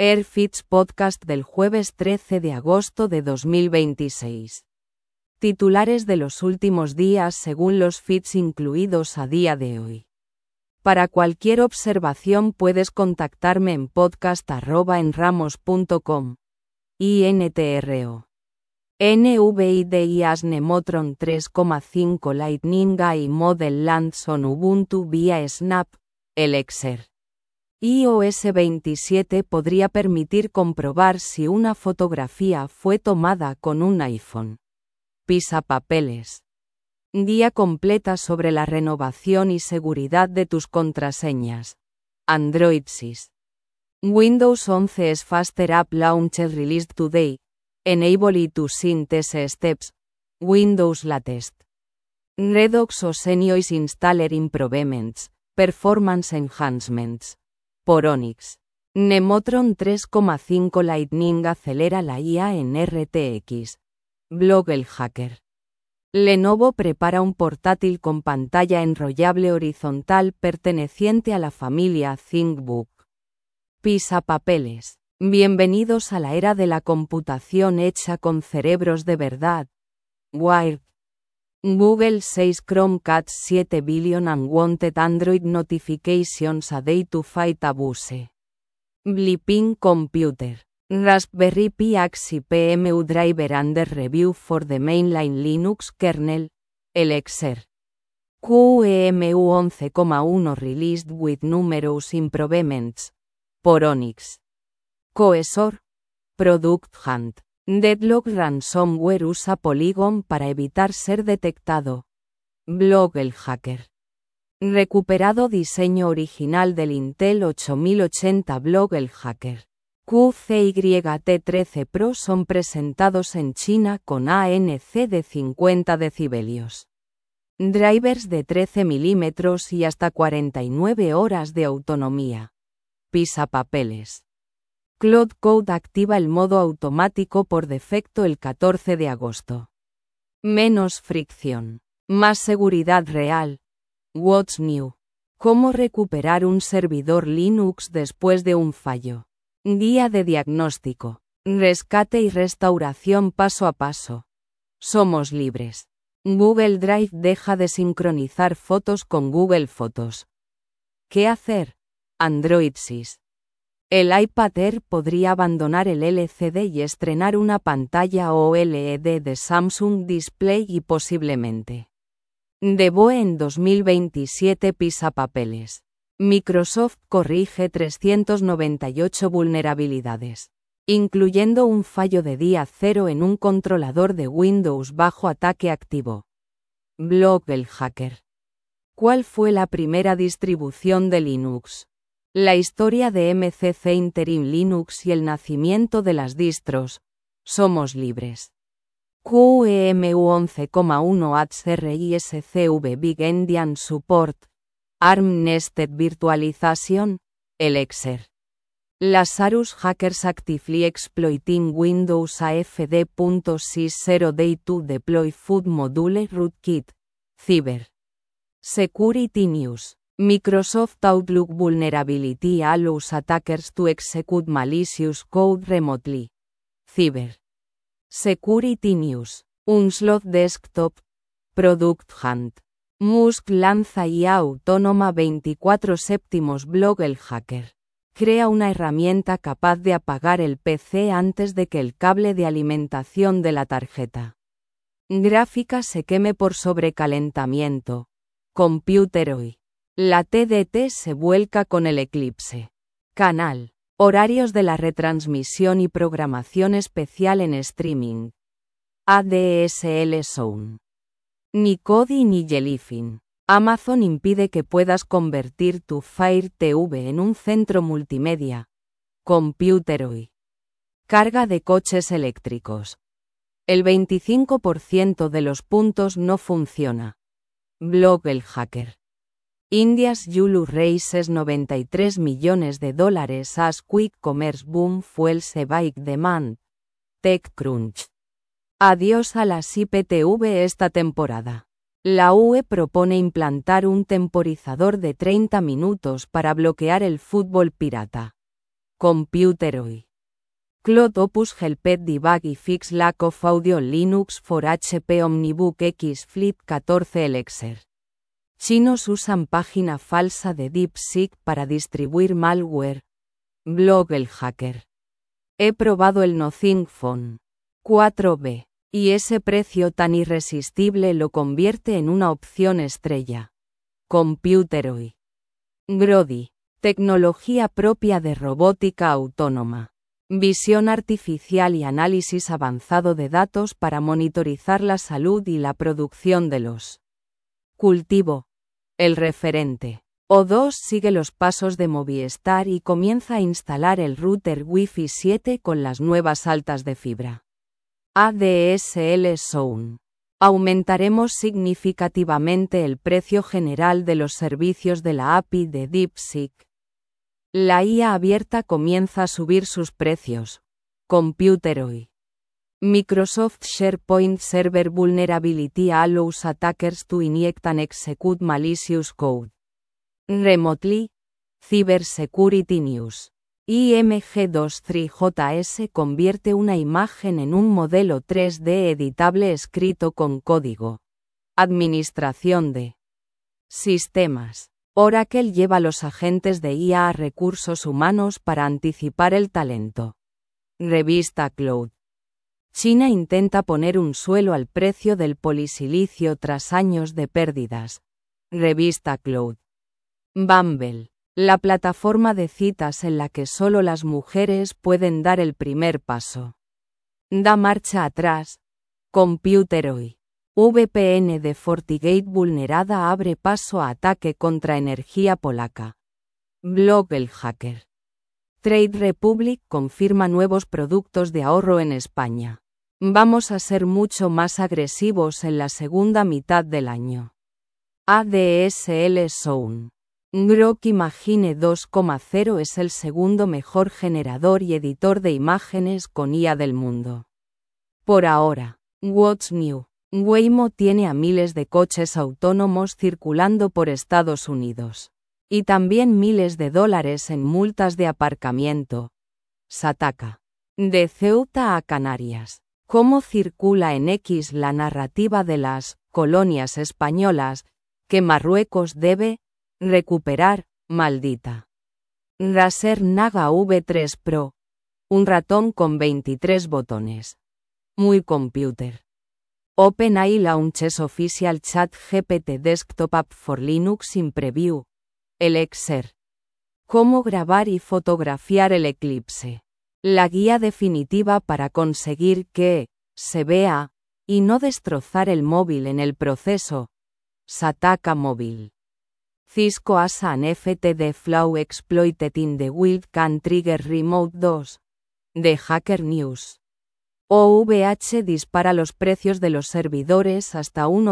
Airfits Podcast del jueves 13 de agosto de 2026. Titulares de los últimos días según los feeds incluidos a día de hoy. Para cualquier observación puedes contactarme en podcast@enramos.com. INTRO. NVIDIA's Nemotron 3,5 Lightning AI Model lands on Ubuntu vía Snap, Elixir. iOS 27 podría permitir comprobar si una fotografía fue tomada con un iPhone. Pisapapeles. Guía completa sobre la renovación y seguridad de tus contraseñas. Android SIS. Windows 11 is Faster App Launcher released today. Enable it to sync these steps. Windows latest. Redux OS Noise Installer Improvements. Performance Enhancements. Por Onyx. Nemotron 3,5 Lightning acelera la IA en RTX. Blog El Hacker. Lenovo prepara un portátil con pantalla enrollable horizontal perteneciente a la familia ThinkBook. Pisapapeles. Bienvenidos a la era de la computación hecha con cerebros de verdad. Wired. Google 6 Chromecast 7 billion unwanted Android notifications a day to fight abuse. Blipping Computer. Raspberry Pi Axi PMU driver under review for the mainline Linux kernel, Elixir. QEMU 11,1 released with numerous improvements. Por Onyx. Coesor. Product Hunt. Deadlock Ransomware usa Polygon para evitar ser detectado. Blog El Hacker. Recuperado diseño original del Intel 8080 Blog El Hacker. QCYT13 Pro son presentados en China con ANC de 50 decibelios. Drivers de 13 mm y hasta 49 horas de autonomía. Pisapapeles. Cloud Code activa el modo automático por defecto el 14 de agosto. Menos fricción. Más seguridad real. What's new? ¿Cómo recuperar un servidor Linux después de un fallo? Guía de diagnóstico. Rescate y restauración paso a paso. Somos libres. Google Drive deja de sincronizar fotos con Google Fotos. ¿Qué hacer? Android SIS. El iPad Air podría abandonar el LCD y estrenar una pantalla OLED de Samsung Display y posiblemente DeVoe en 2027. Pisapapeles. Microsoft corrige 398 vulnerabilidades, incluyendo un fallo de día cero en un controlador de Windows bajo ataque activo. Blog El Hacker. ¿Cuál fue la primera distribución de Linux? La historia de MCC Interim Linux y el nacimiento de las distros. Somos libres. QEMU 11,1 adds RISCV Big Endian Support. ARM Nested Virtualization. Elixir. Lazarus Hackers actively exploiting Windows AFD.sys 0 day to deploy food module rootkit. Cyber. Security News. Microsoft Outlook vulnerability allows attackers to execute malicious code remotely. Cyber. Security News. Onslaught Desktop. Product Hunt. Musk lanza IA autónoma 24/7. Blog El Hacker. Crea una herramienta capaz de apagar el PC antes de que el cable de alimentación de la tarjeta gráfica se queme por sobrecalentamiento. Computer Hoy. La TDT se vuelca con el eclipse. Canal. Horarios de la retransmisión y programación especial en streaming. ADSL Zone. Ni Kodi ni Jellyfin. Amazon impide que puedas convertir tu Fire TV en un centro multimedia. Computer Hoy. Carga de coches eléctricos. El 25% de los puntos no funciona. Blog El Hacker. India's Yulu raises $93 millones as quick commerce boom fuels a big demand. TechCrunch. Adiós a las IPTV esta temporada. La UE propone implantar un temporizador de 30 minutos para bloquear el fútbol pirata. Computeroid. Cloud Opus Helped Debug y Fix Lack of Audio Linux for HP Omnibook X Flip 14 Elixir. Chinos usan página falsa de DeepSeek para distribuir malware. Blog El Hacker. He probado el Nothing Phone 4B. Y ese precio tan irresistible lo convierte en una opción estrella. Computeroid. Grody. Tecnología propia de robótica autónoma. Visión artificial y análisis avanzado de datos para monitorizar la salud y la producción de los cultivo. El referente. O2 sigue los pasos de Movistar y comienza a instalar el router Wi-Fi 7 con las nuevas altas de fibra. ADSL Zone. Aumentaremos significativamente el precio general de los servicios de la API de DeepSeek. La IA abierta comienza a subir sus precios. Computeroid. Microsoft SharePoint Server Vulnerability allows attackers to inject and execute malicious code remotely. Cybersecurity News. IMG23JS convierte una imagen en un modelo 3D editable escrito con código. Administración de sistemas. Oracle lleva a los agentes de IA a recursos humanos para anticipar el talento. Revista Cloud. China intenta poner un suelo al precio del polisilicio tras años de pérdidas. Revista Cloud. Bumble. La plataforma de citas en la que solo las mujeres pueden dar el primer paso. Da marcha atrás. Computeroid. VPN de FortiGate vulnerada abre paso a ataque contra energía polaca. Blog El Hacker. Trade Republic confirma nuevos productos de ahorro en España. Vamos a ser mucho más agresivos en la segunda mitad del año. ADSL Zone. Grok Imagine 2.0 es el segundo mejor generador y editor de imágenes con IA del mundo. Por ahora. What's New. Waymo tiene a miles de coches autónomos circulando por Estados Unidos. Y también miles de dólares en multas de aparcamiento. Sataka. De Ceuta a Canarias. ¿Cómo circula en X la narrativa de las colonias españolas que Marruecos debe recuperar, maldita? Razer Naga V3 Pro. Un ratón con 23 botones. Muy computer. OpenAI launches official ChatGPT desktop app for Linux in preview. Elixir. Cómo grabar y fotografiar el eclipse. La guía definitiva para conseguir que se vea y no destrozar el móvil en el proceso. Sataka Mobile. Cisco as an FTD flaw exploited in the wild can trigger remote 2. De Hacker News. OVH dispara los precios de los servidores hasta un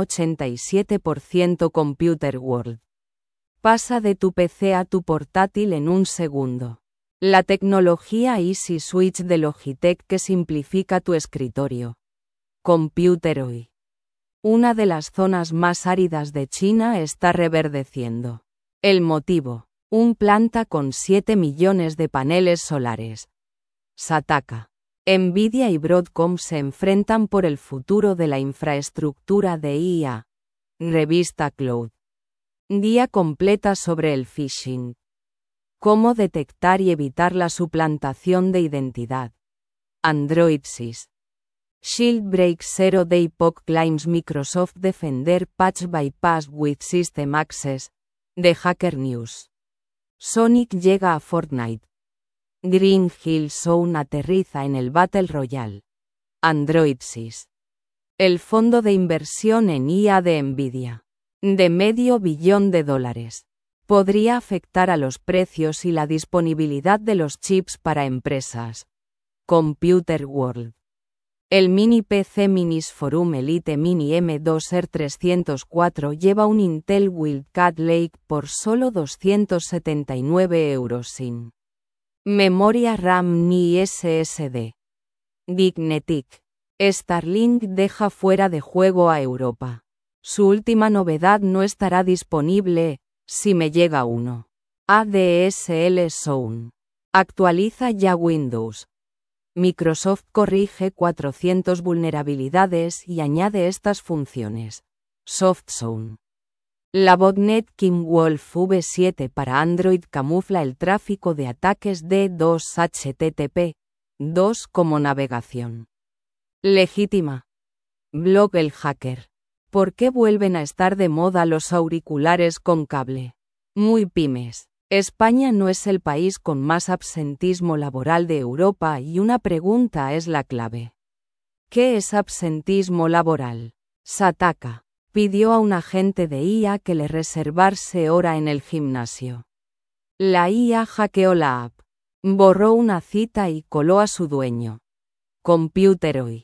87%. Computer World. Pasa de tu PC a tu portátil en un segundo. La tecnología Easy Switch de Logitech que simplifica tu escritorio. Computeroid. Una de las zonas más áridas de China está reverdeciendo. El motivo: un planta con 7 millones de paneles solares. Sataka. Nvidia y Broadcom se enfrentan por el futuro de la infraestructura de IA. Revista Cloud. Guía completa sobre el phishing. Cómo detectar y evitar la suplantación de identidad. Android SIS. Shieldbreak Zero Day POC claims Microsoft Defender patch bypass with system access. De Hacker News. Sonic llega a Fortnite. Green Hill Zone aterriza en el Battle Royale. Android SIS. El fondo de inversión en IA de Nvidia. De $500 millones. Podría afectar a los precios y la disponibilidad de los chips para empresas. Computer World. El mini PC Minis Forum Elite Mini M2 R304 lleva un Intel Wildcat Lake por solo €279 sin memoria RAM ni SSD. Dignetic. Starlink deja fuera de juego a Europa. Su última novedad no estará disponible, si me llega uno. ADSL Zone. Actualiza ya Windows. Microsoft corrige 400 vulnerabilidades y añade estas funciones. SoftZone. La botnet KingWolf V7 para Android camufla el tráfico de ataques D2 HTTP 2 como navegación legítima. Blog El Hacker. ¿Por qué vuelven a estar de moda los auriculares con cable? Muy pymes. España no es el país con más absentismo laboral de Europa y una pregunta es la clave. ¿Qué es absentismo laboral? Sataka pidió a un agente de IA que le reservase hora en el gimnasio. La IA hackeó la app, borró una cita y coló a su dueño. Computeroid.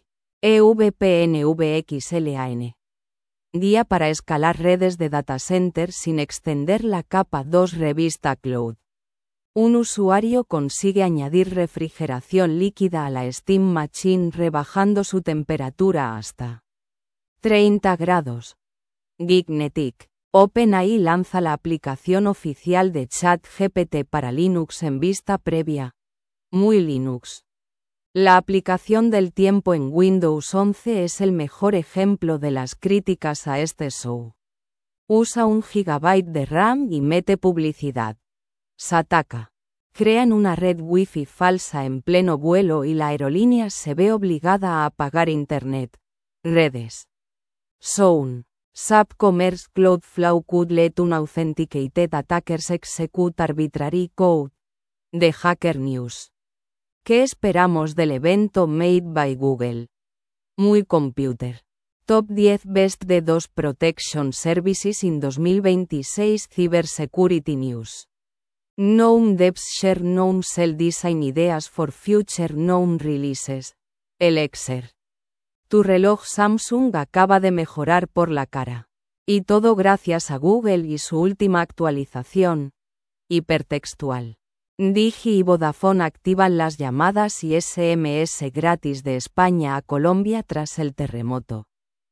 EVPNVXLAN. Guía para escalar redes de data center sin extender la capa 2 revista Cloud. Un usuario consigue añadir refrigeración líquida a la Steam Machine rebajando su temperatura hasta 30 grados. Geeknetic. OpenAI lanza la aplicación oficial de ChatGPT para Linux en vista previa. Muy Linux. La aplicación del tiempo en Windows 11 es el mejor ejemplo de las críticas a este show. Usa 1 GB de RAM y mete publicidad. Sataka. Crean una red Wi-Fi falsa en pleno vuelo y la aerolínea se ve obligada a apagar Internet. Redes. Sound. SAP Commerce Cloud Flow could let unauthenticated attackers execute arbitrary code. The Hacker News. ¿Qué esperamos del evento Made by Google? Muy Computer. Top 10 Best DDoS Protection Services in 2026 Cybersecurity News. Known Devs Share Known Cell Design Ideas for Future Known Releases. Elixir. Tu reloj Samsung acaba de mejorar por la cara. Y todo gracias a Google y su última actualización. Hipertextual. Digi y Vodafone activan las llamadas y SMS gratis de España a Colombia tras el terremoto.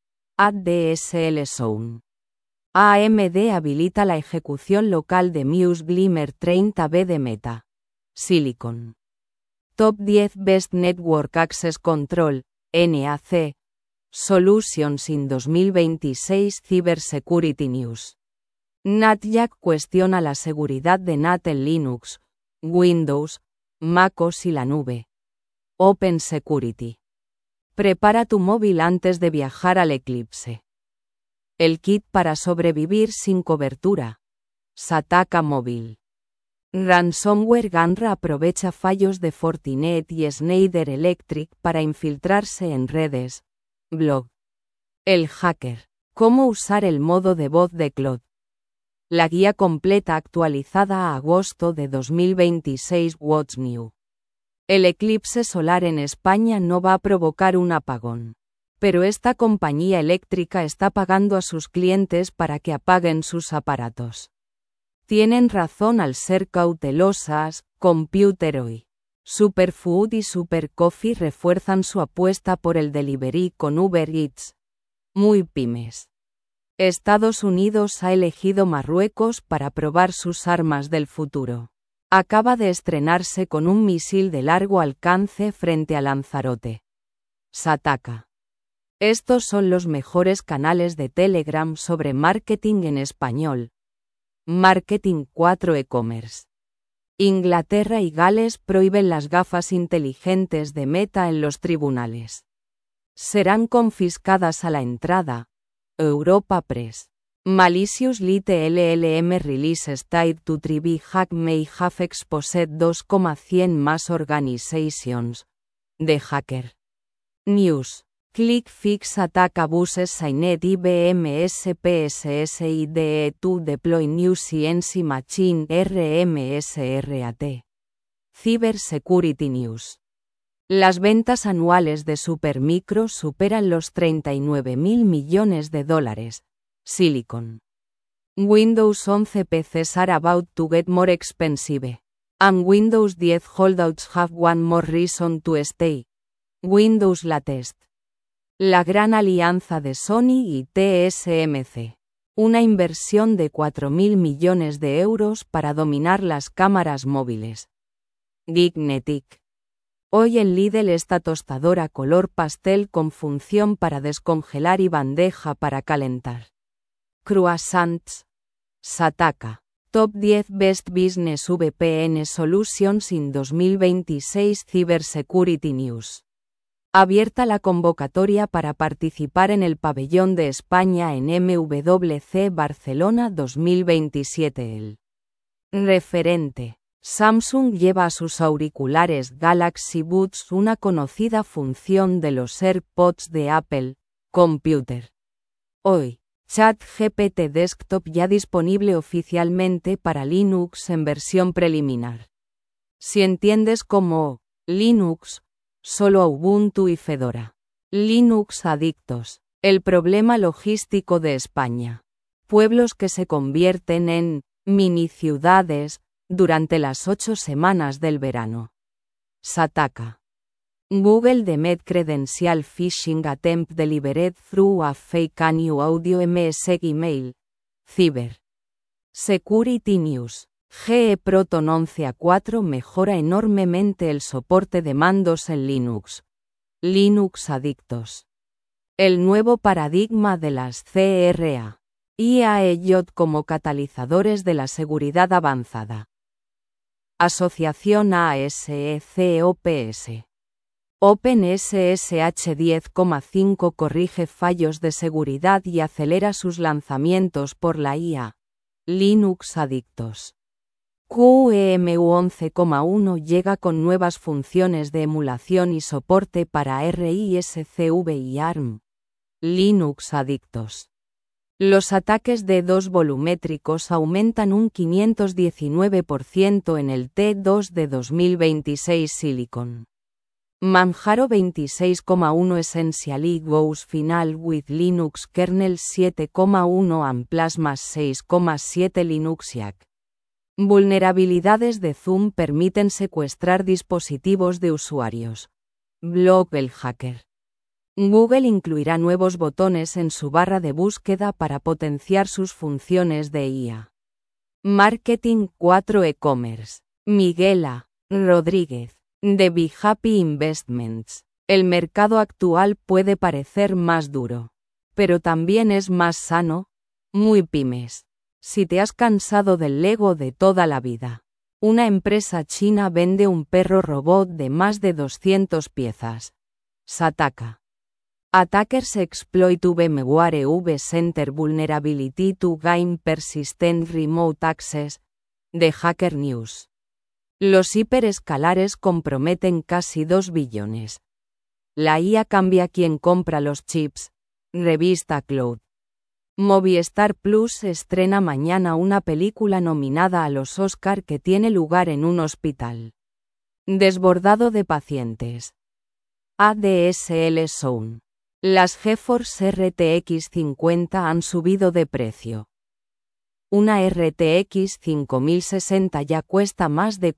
ADSL Zone. AMD habilita la ejecución local de Muse Glimmer 30B de Meta. Silicon. Top 10 Best Network Access Control, NAC. Solutions in 2026 Cybersecurity News. NatJack cuestiona la seguridad de NAT en Linux, Windows, MacOS y la nube. Open Security. Prepara tu móvil antes de viajar al eclipse. El kit para sobrevivir sin cobertura. Sataka Móvil. Ransomware Ganra aprovecha fallos de Fortinet y Schneider Electric para infiltrarse en redes. Blog. El Hacker. ¿Cómo usar el modo de voz de Claude? La guía completa actualizada a agosto de 2026. What's New. El eclipse solar en España no va a provocar un apagón. Pero esta compañía eléctrica está pagando a sus clientes para que apaguen sus aparatos. Tienen razón al ser cautelosas. Computeroid. Superfood y Super Coffee refuerzan su apuesta por el delivery con Uber Eats. Muy pymes. Estados Unidos ha elegido Marruecos para probar sus armas del futuro. Acaba de estrenarse con un misil de largo alcance frente a Lanzarote. Sataka. Estos son los mejores canales de Telegram sobre marketing en español. Marketing 4 e-commerce. Inglaterra y Gales prohíben las gafas inteligentes de Meta en los tribunales. Serán confiscadas a la entrada. Europa Press. Malicious Lite LLM releases tied to Tribe hack may have exposed 2,100 mass organizations. The Hacker News. Click Fix Attack Abuses Signed IBM SPSSIDE to Deploy New CNC Machine RMSRAT. Cybersecurity News. Las ventas anuales de Supermicro superan los $39.000 millones. Silicon. Windows 11 PCs are about to get more expensive. And Windows 10 holdouts have one more reason to stay. Windows Latest. La gran alianza de Sony y TSMC. Una inversión de 4.000 millones de euros para dominar las cámaras móviles. Gignetic. Hoy en Lidl esta tostadora color pastel con función para descongelar y bandeja para calentar. Croissants. Sataka. Top 10 Best Business VPN Solutions in 2026 Cybersecurity News. Abierta la convocatoria para participar en el Pabellón de España en MWC Barcelona 2027. El referente. Samsung lleva a sus auriculares Galaxy Buds una conocida función de los AirPods de Apple Computer. Hoy, ChatGPT Desktop ya disponible oficialmente para Linux en versión preliminar. Si entiendes como Linux, solo Ubuntu y Fedora. Linux adictos. El problema logístico de España. Pueblos que se convierten en mini ciudades durante las 8 semanas del verano. Sataka. Google Demet Credential Phishing Attempt Delivered Through a Fake New Audio MS Email. Cyber Security News. GE Proton 11.4 mejora enormemente el soporte de mandos en Linux. Linux adictos. El nuevo paradigma de las CRA. IAEJ como catalizadores de la seguridad avanzada. Asociación ASECOPS. OpenSSH 10.5 corrige fallos de seguridad y acelera sus lanzamientos por la IA. Linux adictos. QEMU 11.1 llega con nuevas funciones de emulación y soporte para RISC-V y ARM. Linux adictos. Los ataques de DDoS volumétricos aumentan un 519% en el T2 de 2026 Silicon. Manjaro 26.1 Essentially goes final with Linux kernel 7.1 and Plasma 6.7 Linuxiac. Vulnerabilidades de Zoom permiten secuestrar dispositivos de usuarios. Blog el hacker. Google incluirá nuevos botones en su barra de búsqueda para potenciar sus funciones de IA. Marketing 4 E-commerce. Miguel A. Rodríguez, de Be Happy Investments. El mercado actual puede parecer más duro, pero también es más sano. Muy pymes. Si te has cansado del Lego de toda la vida. Una empresa china vende un perro robot de más de 200 piezas. Sataka. Attackers exploit VMware vCenter vulnerability to gain persistent remote access. De Hacker News. Los hiperescalares comprometen casi 2 billones. La IA cambia quién compra los chips. Revista Cloud. Movistar Plus estrena mañana una película nominada a los Oscar que tiene lugar en un hospital. Desbordado de pacientes. ADSL Zone. Las GeForce RTX 50 han subido de precio. Una RTX 5060 ya cuesta más de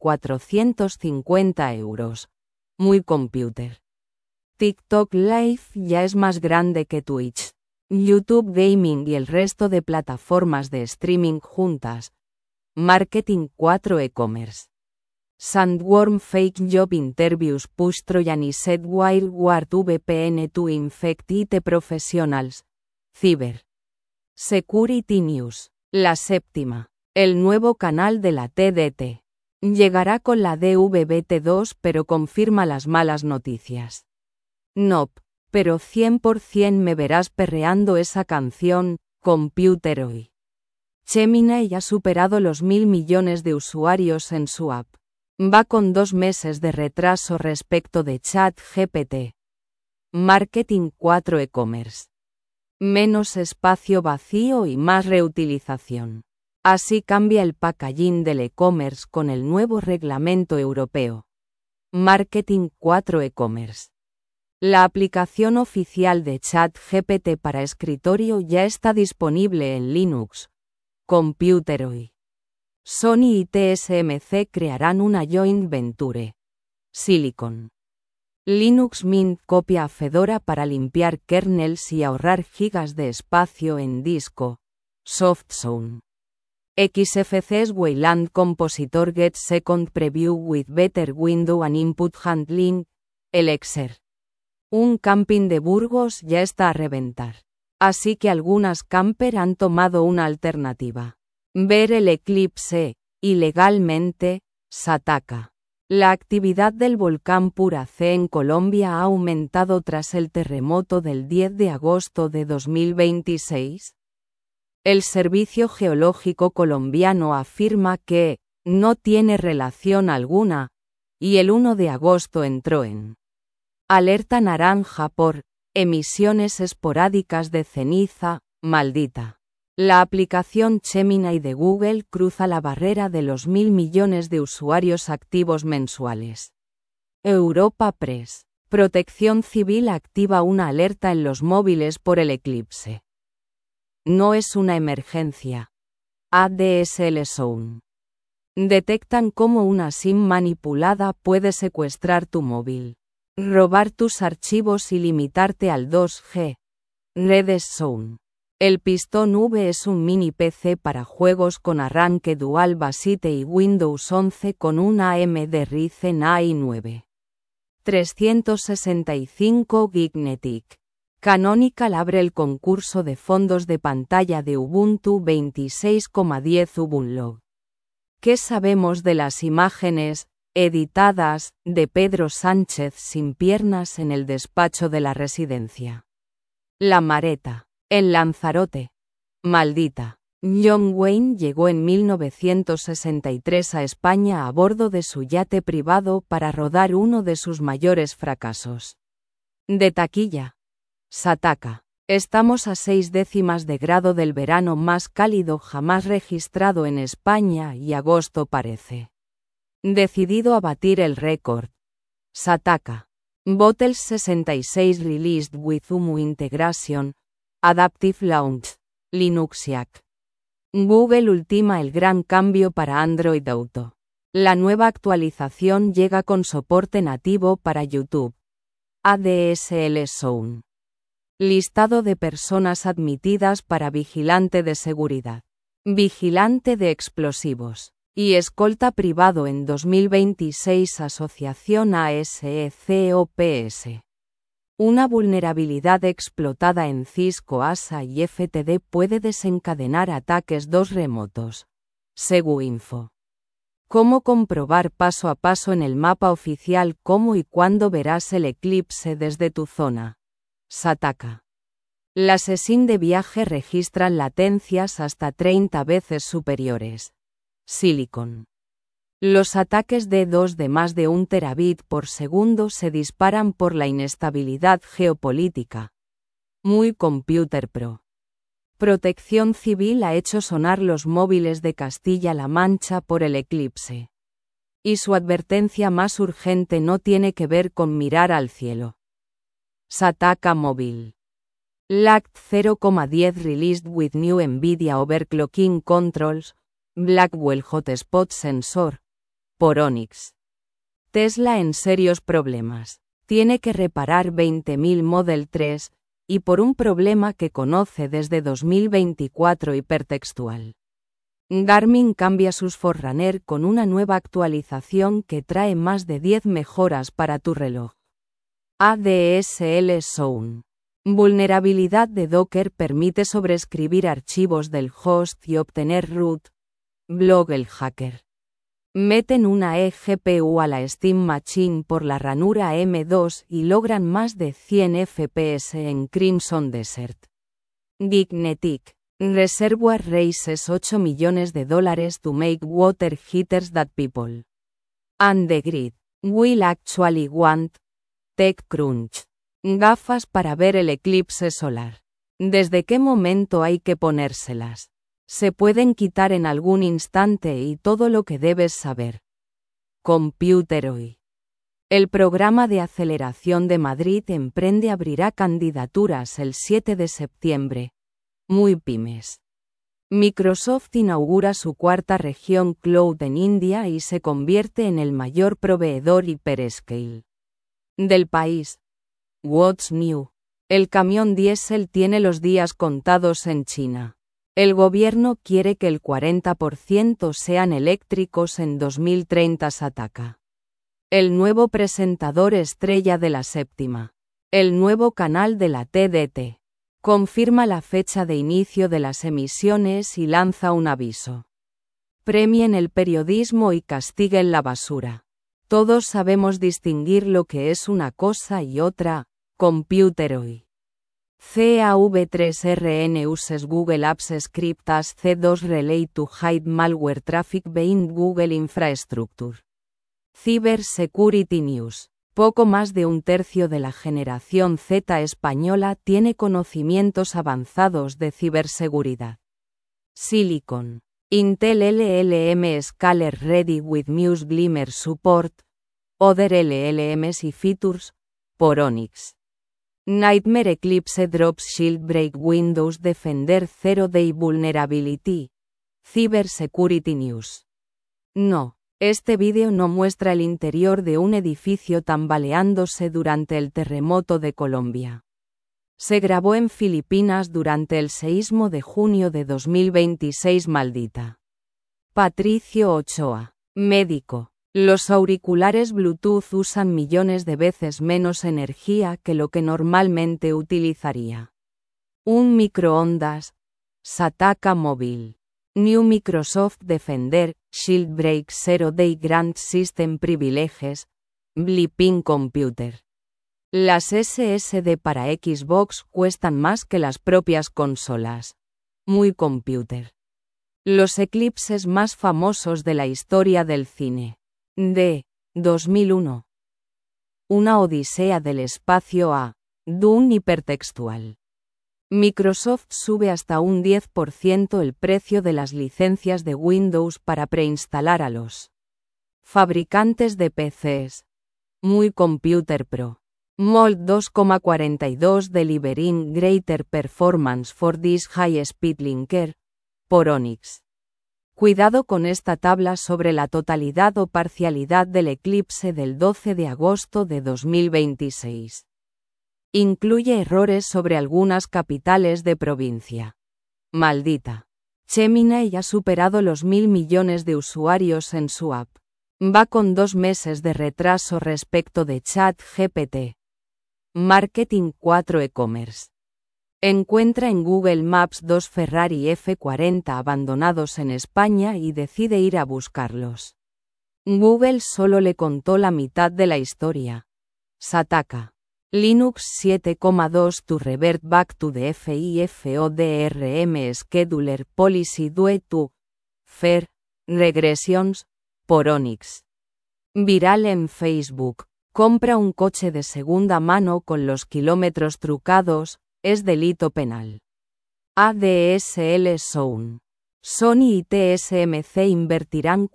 450 €. Muy computer. TikTok Live ya es más grande que Twitch, YouTube Gaming y el resto de plataformas de streaming juntas. Marketing 4 E-commerce. Sandworm Fake Job Interviews Push Trojan y Set WireGuard VPN to Infect IT Professionals. Cyber Security News. La séptima. El nuevo canal de la TDT. Llegará con la DVB-T2 pero confirma las malas noticias. Nope, pero 100% me verás perreando esa canción, Computer hoy. Gemini ha superado los 1.000 millones de usuarios en su app. Va con 2 meses de retraso respecto de ChatGPT. Marketing 4 E-commerce. Menos espacio vacío y más reutilización. Así cambia el packaging del e-commerce con el nuevo reglamento europeo. Marketing 4 E-commerce. La aplicación oficial de ChatGPT para escritorio ya está disponible en Linux. Computer hoy. Sony y TSMC crearán una joint venture. Silicon. Linux Mint copia a Fedora para limpiar kernels y ahorrar gigas de espacio en disco. SoftZone. XFC's Wayland Compositor gets second preview with better window and input handling, Elexer. Un camping de Burgos ya está a reventar. Así que algunas camper han tomado una alternativa. Ver el eclipse, ilegalmente, Sataka. La actividad del volcán Puracé en Colombia ha aumentado tras el terremoto del 10 de agosto de 2026. El Servicio Geológico colombiano afirma que no tiene relación alguna, y el 1 de agosto entró en alerta naranja por emisiones esporádicas de ceniza, maldita. La aplicación Gemini de Google cruza la barrera de los 1.000 millones de usuarios activos mensuales. Europa Press. Protección Civil activa una alerta en los móviles por el eclipse. No es una emergencia. ADSL Zone. Detectan cómo una SIM manipulada puede secuestrar tu móvil, robar tus archivos y limitarte al 2G. Redes Zone. El Pistón V es un mini PC para juegos con arranque Dual Basite y Windows 11 con una AMD Ryzen AI9 365 Gignetic. Canonical abre el concurso de fondos de pantalla de Ubuntu 26.10 Ubuntu. ¿Qué sabemos de las imágenes, editadas, de Pedro Sánchez sin piernas en el despacho de la residencia? La Mareta. En Lanzarote. Maldita. John Wayne llegó en 1963 a España a bordo de su yate privado para rodar uno de sus mayores fracasos. De taquilla. Sataka. Estamos a 0,6 del verano más cálido jamás registrado en España y agosto parece decidido a batir el récord. Sataka. Bottles 66 released with UMU integration, Adaptive Launch, Linuxiac. Google ultima el gran cambio para Android Auto. La nueva actualización llega con soporte nativo para YouTube. ADSL Zone. Listado de personas admitidas para vigilante de seguridad, vigilante de explosivos y escolta privado en 2026. Asociación ASECOPS. Una vulnerabilidad explotada en Cisco ASA y FTD puede desencadenar ataques remotos. SeguInfo. ¿Cómo comprobar paso a paso en el mapa oficial cómo y cuándo verás el eclipse desde tu zona? Sataka. Las SIM de viaje registran latencias hasta 30 veces superiores. Silicon. Los ataques D2 de más de 1 terabit por segundo se disparan por la inestabilidad geopolítica. Muy Computer Pro. Protección Civil ha hecho sonar los móviles de Castilla-La Mancha por el eclipse. Y su advertencia más urgente no tiene que ver con mirar al cielo. Sataka Mobile. LACT 0.10 released with new NVIDIA overclocking controls, Blackwell Hotspot Sensor, por Onyx. Tesla en serios problemas. Tiene que reparar 20.000 Model 3, y por un problema que conoce desde 2024 hipertextual. Garmin cambia sus Forerunner con una nueva actualización que trae más de 10 mejoras para tu reloj. ADSL Zone. Vulnerabilidad de Docker permite sobreescribir archivos del host y obtener root. Blog el hacker. Meten una eGPU a la Steam Machine por la ranura M2 y logran más de 100 FPS en Crimson Desert. Gignetic. Reservoir raises $8 millones to make water heaters that people and the grid will actually want. TechCrunch. Gafas para ver el eclipse solar. ¿Desde qué momento hay que ponérselas? Se pueden quitar en algún instante y todo lo que debes saber. Computer Hoy. El programa de aceleración de Madrid Emprende abrirá candidaturas el 7 de septiembre. Muy pymes. Microsoft inaugura su cuarta región cloud en India y se convierte en el mayor proveedor hyperscale del país. What's New. El camión diésel tiene los días contados en China. El gobierno quiere que el 40% sean eléctricos en 2030. Sataka. El nuevo presentador estrella de la séptima. El nuevo canal de la TDT. Confirma la fecha de inicio de las emisiones y lanza un aviso. Premien el periodismo y castiguen la basura. Todos sabemos distinguir lo que es una cosa y otra. Computer hoy. CAV3RN uses Google Apps Script as C2 Relay to hide malware traffic behind Google Infrastructure. Cyber Security News. Poco más de un tercio de la generación Z española tiene conocimientos avanzados de ciberseguridad. Silicon. Intel LLM Scaler Ready with Muse Glimmer Support. Other LLMs y features. Por Onyx. Nightmare Eclipse Drops Shield Break Windows Defender Zero Day Vulnerability. Cyber Security News. No, este vídeo no muestra el interior de un edificio tambaleándose durante el terremoto de Colombia. Se grabó en Filipinas durante el seísmo de junio de 2026. Maldita. Patricio Ochoa, médico. Los auriculares Bluetooth usan millones de veces menos energía que lo que normalmente utilizaría. Un microondas. Sataka Móvil. New Microsoft Defender, Shield Break Zero Day Grant System Privileges. Blipping Computer. Las SSD para Xbox cuestan más que las propias consolas. Muy Computer. Los eclipses más famosos de la historia del cine. D. 2001. Una odisea del espacio a Dune hipertextual. Microsoft sube hasta un 10% el precio de las licencias de Windows para preinstalar a los fabricantes de PCs. Muy Computer Pro. Mold 2,42 Delivering Greater Performance for this High Speed Linker. Por Onyx. Cuidado con esta tabla sobre la totalidad o parcialidad del eclipse del 12 de agosto de 2026. Incluye errores sobre algunas capitales de provincia. Maldita. Gemini ha superado los 1.000 millones de usuarios en su app. Va con 2 meses de retraso respecto de ChatGPT. Marketing 4 e-commerce. Encuentra en Google Maps 2 Ferrari F40 abandonados en España y decide ir a buscarlos. Google solo le contó la mitad de la historia. Sataka. Linux 7,2 to revert back to the FIFO-DRM scheduler policy due to FAIR regressions. Por Onyx. Viral en Facebook. Compra un coche de segunda mano con los kilómetros trucados. Es delito penal. ADSL Zone. Sony y TSMC invertirán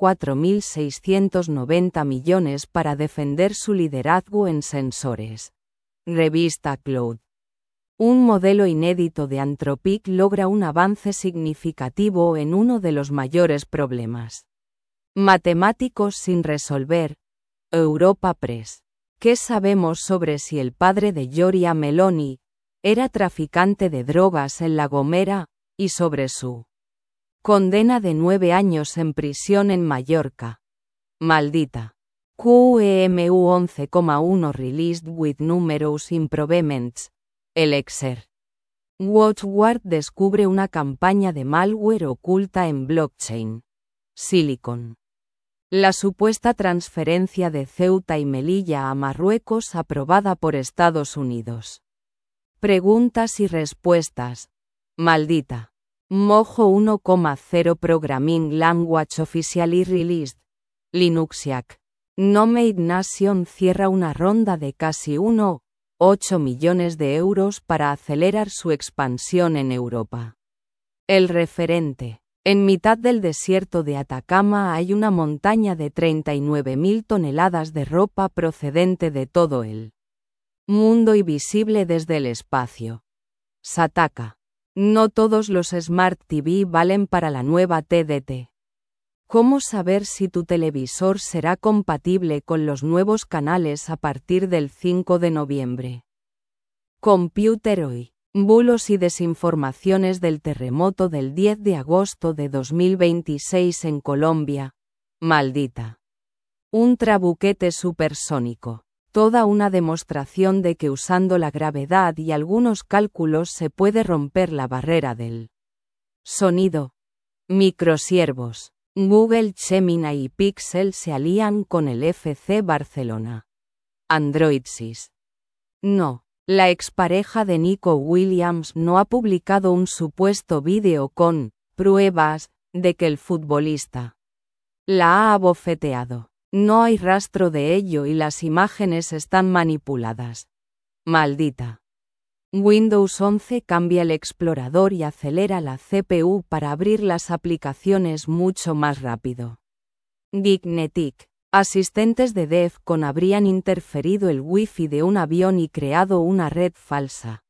4.690 millones para defender su liderazgo en sensores. Revista Cloud. Un modelo inédito de Anthropic logra un avance significativo en uno de los mayores problemas matemáticos sin resolver. Europa Press. ¿Qué sabemos sobre si el padre de Giorgia Meloni era traficante de drogas en La Gomera, y sobre su condena de 9 años en prisión en Mallorca? Maldita. QEMU 11,1 Released with numerous improvements. Elixir. WatchGuard descubre una campaña de malware oculta en blockchain. Silicon. La supuesta transferencia de Ceuta y Melilla a Marruecos aprobada por Estados Unidos. Preguntas y respuestas. Maldita. Mojo 1,0 Programming Language Officially Released. Linuxiac. Nomade Nation cierra una ronda de casi 1,8 millones de euros para acelerar su expansión en Europa. El referente. En mitad del desierto de Atacama hay una montaña de 39.000 toneladas de ropa procedente de todo el mundo y visible desde el espacio. Sataka. No todos los Smart TV valen para la nueva TDT. ¿Cómo saber si tu televisor será compatible con los nuevos canales a partir del 5 de noviembre? Computer hoy. Bulos y desinformaciones del terremoto del 10 de agosto de 2026 en Colombia. Maldita. Un trabuquete supersónico. Toda una demostración de que usando la gravedad y algunos cálculos se puede romper la barrera del sonido. Microsiervos. Google Gemini y Pixel se alían con el FC Barcelona. Androidsys. No. La expareja de Nico Williams no ha publicado un supuesto vídeo con pruebas de que el futbolista la ha abofeteado. No hay rastro de ello y las imágenes están manipuladas. Maldita. Windows 11 cambia el explorador y acelera la CPU para abrir las aplicaciones mucho más rápido. Geeknetic. Asistentes de DEFCON habrían interferido el Wi-Fi de un avión y creado una red falsa.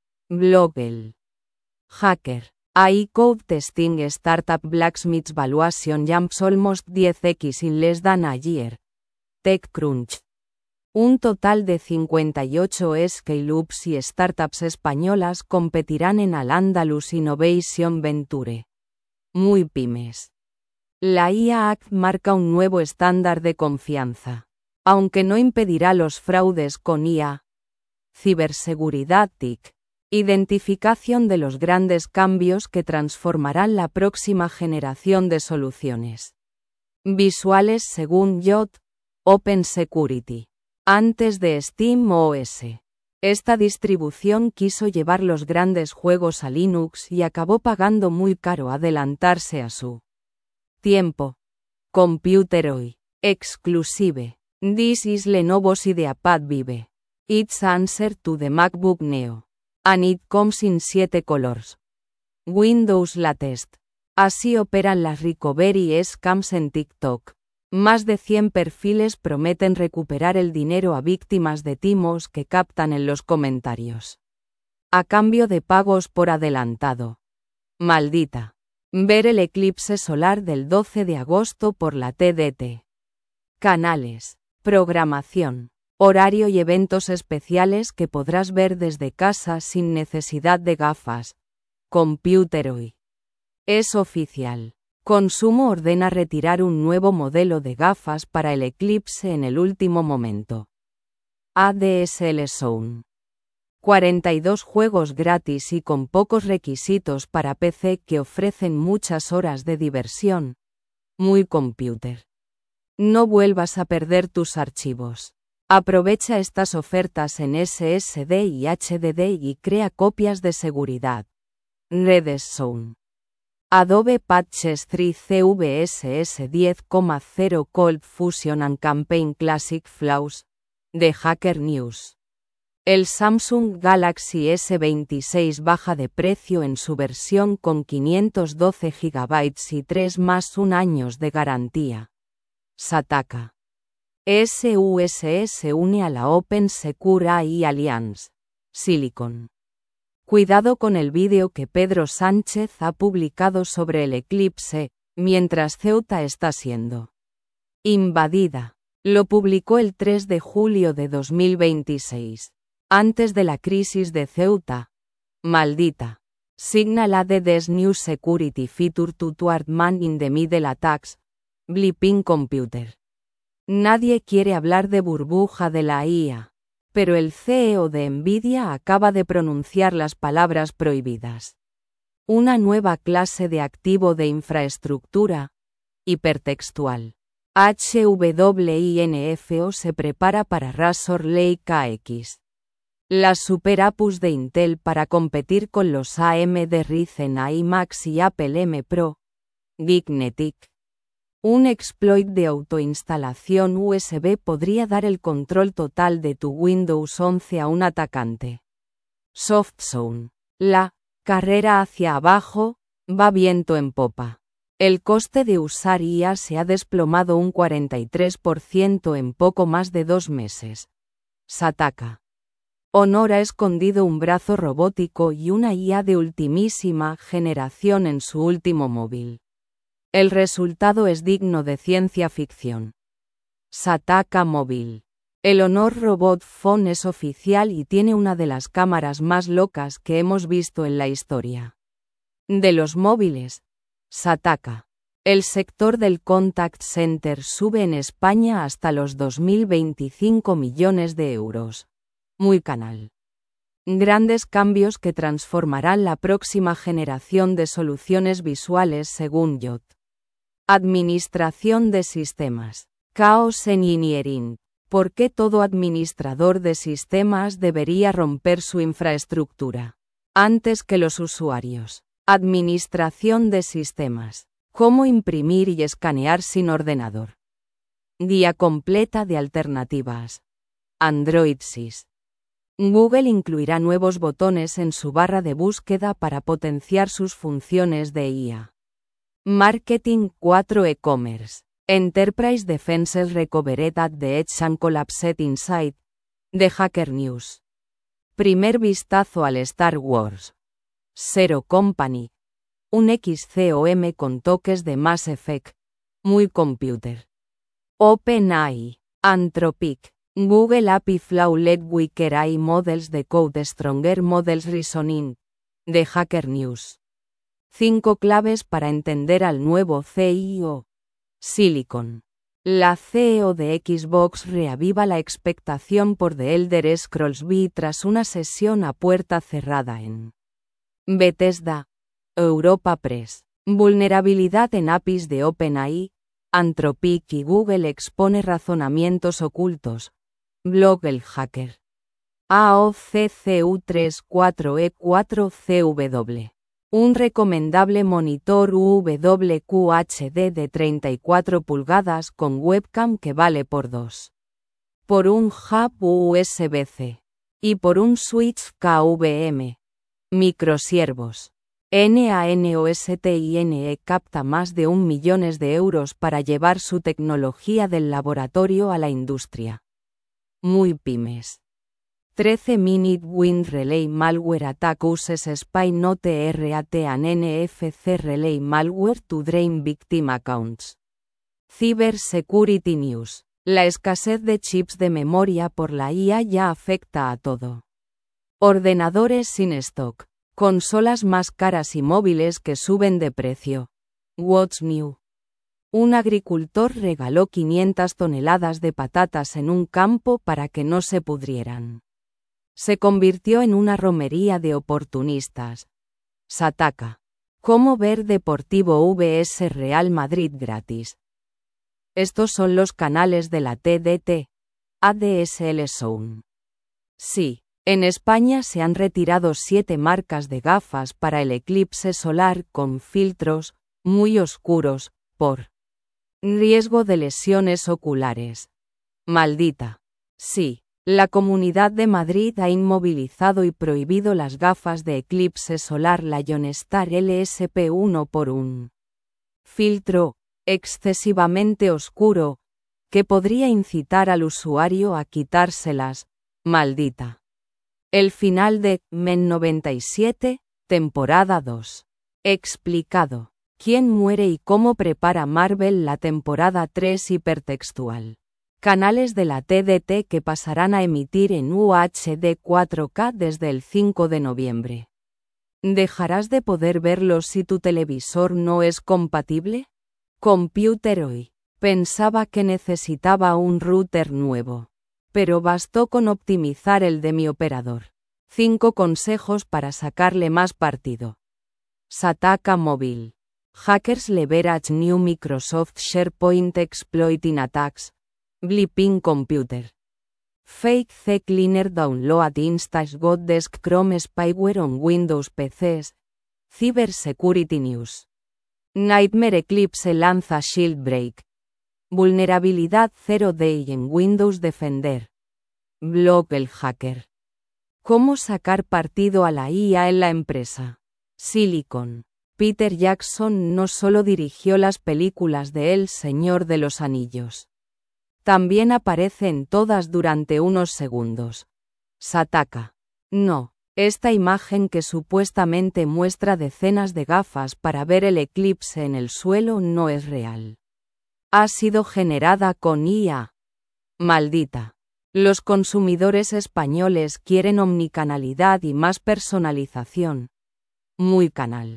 Blogel. Hacker. AI Code Testing Startup Blacksmith's Valuation Jumps Almost 10x in less than a year. TechCrunch. Un total de 58 scale-ups y startups españolas competirán en Al-Andalus Innovation Venture. Muy pymes. La IA Act marca un nuevo estándar de confianza. Aunque no impedirá los fraudes con IA. Ciberseguridad TIC. Identificación de los grandes cambios que transformarán la próxima generación de soluciones visuales según YOT, Open Security. Antes de SteamOS. Esta distribución quiso llevar los grandes juegos a Linux y acabó pagando muy caro adelantarse a su tiempo. Computer Hoy. Exclusive. This is Lenovo's IdeaPad Vive. It's answer to the MacBook Neo. And it comes in 7 colors. Windows Latest. Así operan las recovery scams en TikTok. Más de 100 perfiles prometen recuperar el dinero a víctimas de timos que captan en los comentarios. A cambio de pagos por adelantado. Maldita. Ver el eclipse solar del 12 de agosto por la TDT. Canales. Programación. Horario y eventos especiales que podrás ver desde casa sin necesidad de gafas. Computer Hoy. Es oficial. Consumo ordena retirar un nuevo modelo de gafas para el eclipse en el último momento. ADSL Zone. 42 juegos gratis y con pocos requisitos para PC que ofrecen muchas horas de diversión. Muy computer. No vuelvas a perder tus archivos. Aprovecha estas ofertas en SSD y HDD y crea copias de seguridad. Redes Zone. Adobe Patches 3 CVSS 10.0 Cold Fusion and Campaign Classic Flaws. De Hacker News. El Samsung Galaxy S26 baja de precio en su versión con 512 GB y 3+1 años de garantía. Sataka. SUSS se une a la Open Secure AI Alliance. Silicon. Cuidado con el vídeo que Pedro Sánchez ha publicado sobre el eclipse, mientras Ceuta está siendo invadida. Lo publicó el 3 de julio de 2026. Antes de la crisis de Ceuta. Maldita. Signal added this new security feature to thwart man in the middle attacks. Blipping Computer. Nadie quiere hablar de burbuja de la IA. Pero el CEO de Nvidia acaba de pronunciar las palabras prohibidas. Una nueva clase de activo de infraestructura. Hipertextual. HWINFO se prepara para Razor Lake KX. Las super APUs de Intel para competir con los AMD Ryzen AI Max y Apple M Pro. Geeknetic. Un exploit de autoinstalación USB podría dar el control total de tu Windows 11 a un atacante. SoftZone. La carrera hacia abajo va viento en popa. El coste de usar IA se ha desplomado un 43% en poco más de 2 meses. Sataka. Honor ha escondido un brazo robótico y una IA de ultimísima generación en su último móvil. El resultado es digno de ciencia ficción. Sataka Móvil. El Honor Robot Phone es oficial y tiene una de las cámaras más locas que hemos visto en la historia. De los móviles, Sataka. El sector del contact center sube en España hasta los 2.025 millones de euros. Muy canal. Grandes cambios que transformarán la próxima generación de soluciones visuales según Yot. Administración de sistemas. Chaos Engineering. ¿Por qué todo administrador de sistemas debería romper su infraestructura antes que los usuarios? Administración de sistemas. ¿Cómo imprimir y escanear sin ordenador? Guía completa de alternativas. Android SIS. Google incluirá nuevos botones en su barra de búsqueda para potenciar sus funciones de IA. Marketing 4 E-commerce. Enterprise Defenses Recovered at the Edge and Collapsed Inside. The Hacker News. Primer vistazo al Star Wars. Zero Company. Un XCOM con toques de Mass Effect. Muy computer. OpenAI. Anthropic. Google API Flow Let Weaker AI Models Decode Stronger Models Reasoning. The Hacker News. 5 claves para entender al nuevo CIO. Silicon. La CEO de Xbox reaviva la expectación por The Elder Scrolls V tras una sesión a puerta cerrada en Bethesda, Europa Press. Vulnerabilidad en APIs de OpenAI, Anthropic y Google expone razonamientos ocultos. Blog El Hacker. AOCCU34E4CW. Un recomendable monitor UWQHD de 34 pulgadas con webcam que vale por 2. Por un hub USB-C. Y por un switch KVM. Microsiervos. NANOSTINE capta más de 1 millón de euros para llevar su tecnología del laboratorio a la industria. Muy pymes. 13-Minute Wind Relay Malware Attack uses Spy Note RAT and NFC Relay Malware to Drain Victim Accounts. Cyber Security News. La escasez de chips de memoria por la IA ya afecta a todo. Ordenadores sin stock. Consolas más caras y móviles que suben de precio. What's new? Un agricultor regaló 500 toneladas de patatas en un campo para que no se pudrieran. Se convirtió en una romería de oportunistas. Sataka. ¿Cómo ver Deportivo vs Real Madrid gratis? Estos son los canales de la TDT. ADSL Zone. Sí, en España se han retirado 7 marcas de gafas para el eclipse solar con filtros muy oscuros, por riesgo de lesiones oculares. Maldita. Sí. La Comunidad de Madrid ha inmovilizado y prohibido las gafas de eclipse solar Lionstar LSP1 por un filtro excesivamente oscuro que podría incitar al usuario a quitárselas. Maldita. El final de Men 97, temporada 2. Explicado. ¿Quién muere y cómo prepara Marvel la temporada 3 hipertextual? Canales de la TDT que pasarán a emitir en UHD 4K desde el 5 de noviembre. ¿Dejarás de poder verlos si tu televisor no es compatible? Computer Hoy. Pensaba que necesitaba un router nuevo. Pero bastó con optimizar el de mi operador. 5 consejos para sacarle más partido. Sataka Mobile. Hackers leverage new Microsoft SharePoint exploiting attacks. Blipping Computer. Fake CCleaner download Instax got desk Chrome spyware on Windows PCs. Cyber Security News. Nightmare Eclipse lanza Shieldbreak. Vulnerabilidad 0 Day en Windows Defender. Blog El Hacker. ¿Cómo sacar partido a la IA en la empresa? Silicon. Peter Jackson no solo dirigió las películas de El Señor de los Anillos. También aparece en todas durante unos segundos. Sataka. No, esta imagen que supuestamente muestra decenas de gafas para ver el eclipse en el suelo no es real. Ha sido generada con IA. Maldita. Los consumidores españoles quieren omnicanalidad y más personalización. Muy canal.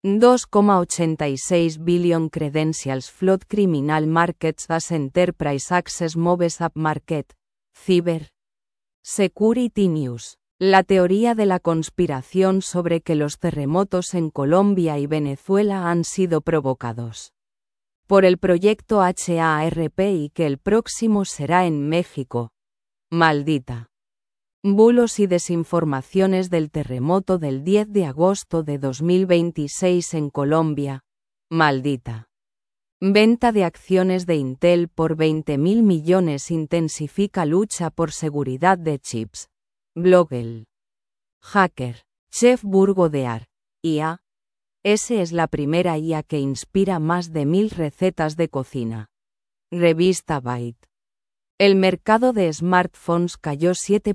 2,86 billion credentials flood criminal markets as enterprise access moves up market. Cyber Security News. La teoría de la conspiración sobre que los terremotos en Colombia y Venezuela han sido provocados por el proyecto HARP y que el próximo será en México. Maldita. Bulos y desinformaciones del terremoto del 10 de agosto de 2026 en Colombia. Maldita. Venta de acciones de Intel por 20.000 millones intensifica lucha por seguridad de chips. Blogel. Hacker. Chef Burgo de Ar. IA. Ese es la primera IA que inspira más de 1000 recetas de cocina. Revista Byte. El mercado de smartphones cayó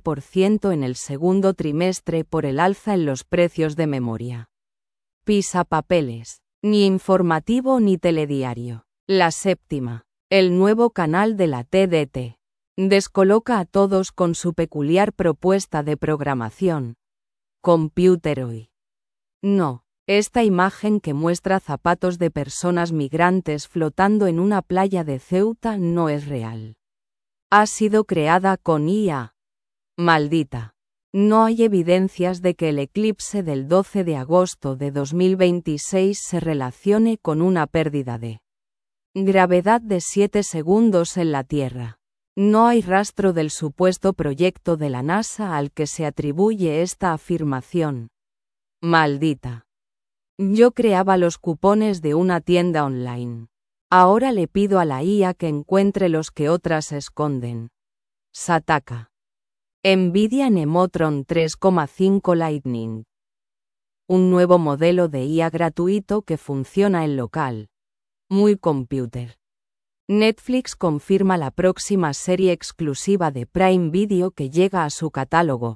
7% en el segundo trimestre por el alza en los precios de memoria. Pisapapeles. Ni informativo ni telediario. La Séptima. El nuevo canal de la TDT. Descoloca a todos con su peculiar propuesta de programación. Computeroid. No, esta imagen que muestra zapatos de personas migrantes flotando en una playa de Ceuta no es real. Ha sido creada con IA. Maldita. No hay evidencias de que el eclipse del 12 de agosto de 2026 se relacione con una pérdida de gravedad de 7 segundos en la Tierra. No hay rastro del supuesto proyecto de la NASA al que se atribuye esta afirmación. Maldita. Yo creaba los cupones de una tienda online. Ahora le pido a la IA que encuentre los que otras esconden. Sataka. Nvidia Nemotron 3,5 Lightning. Un nuevo modelo de IA gratuito que funciona en local. Muy computer. Netflix confirma la próxima serie exclusiva de Prime Video que llega a su catálogo.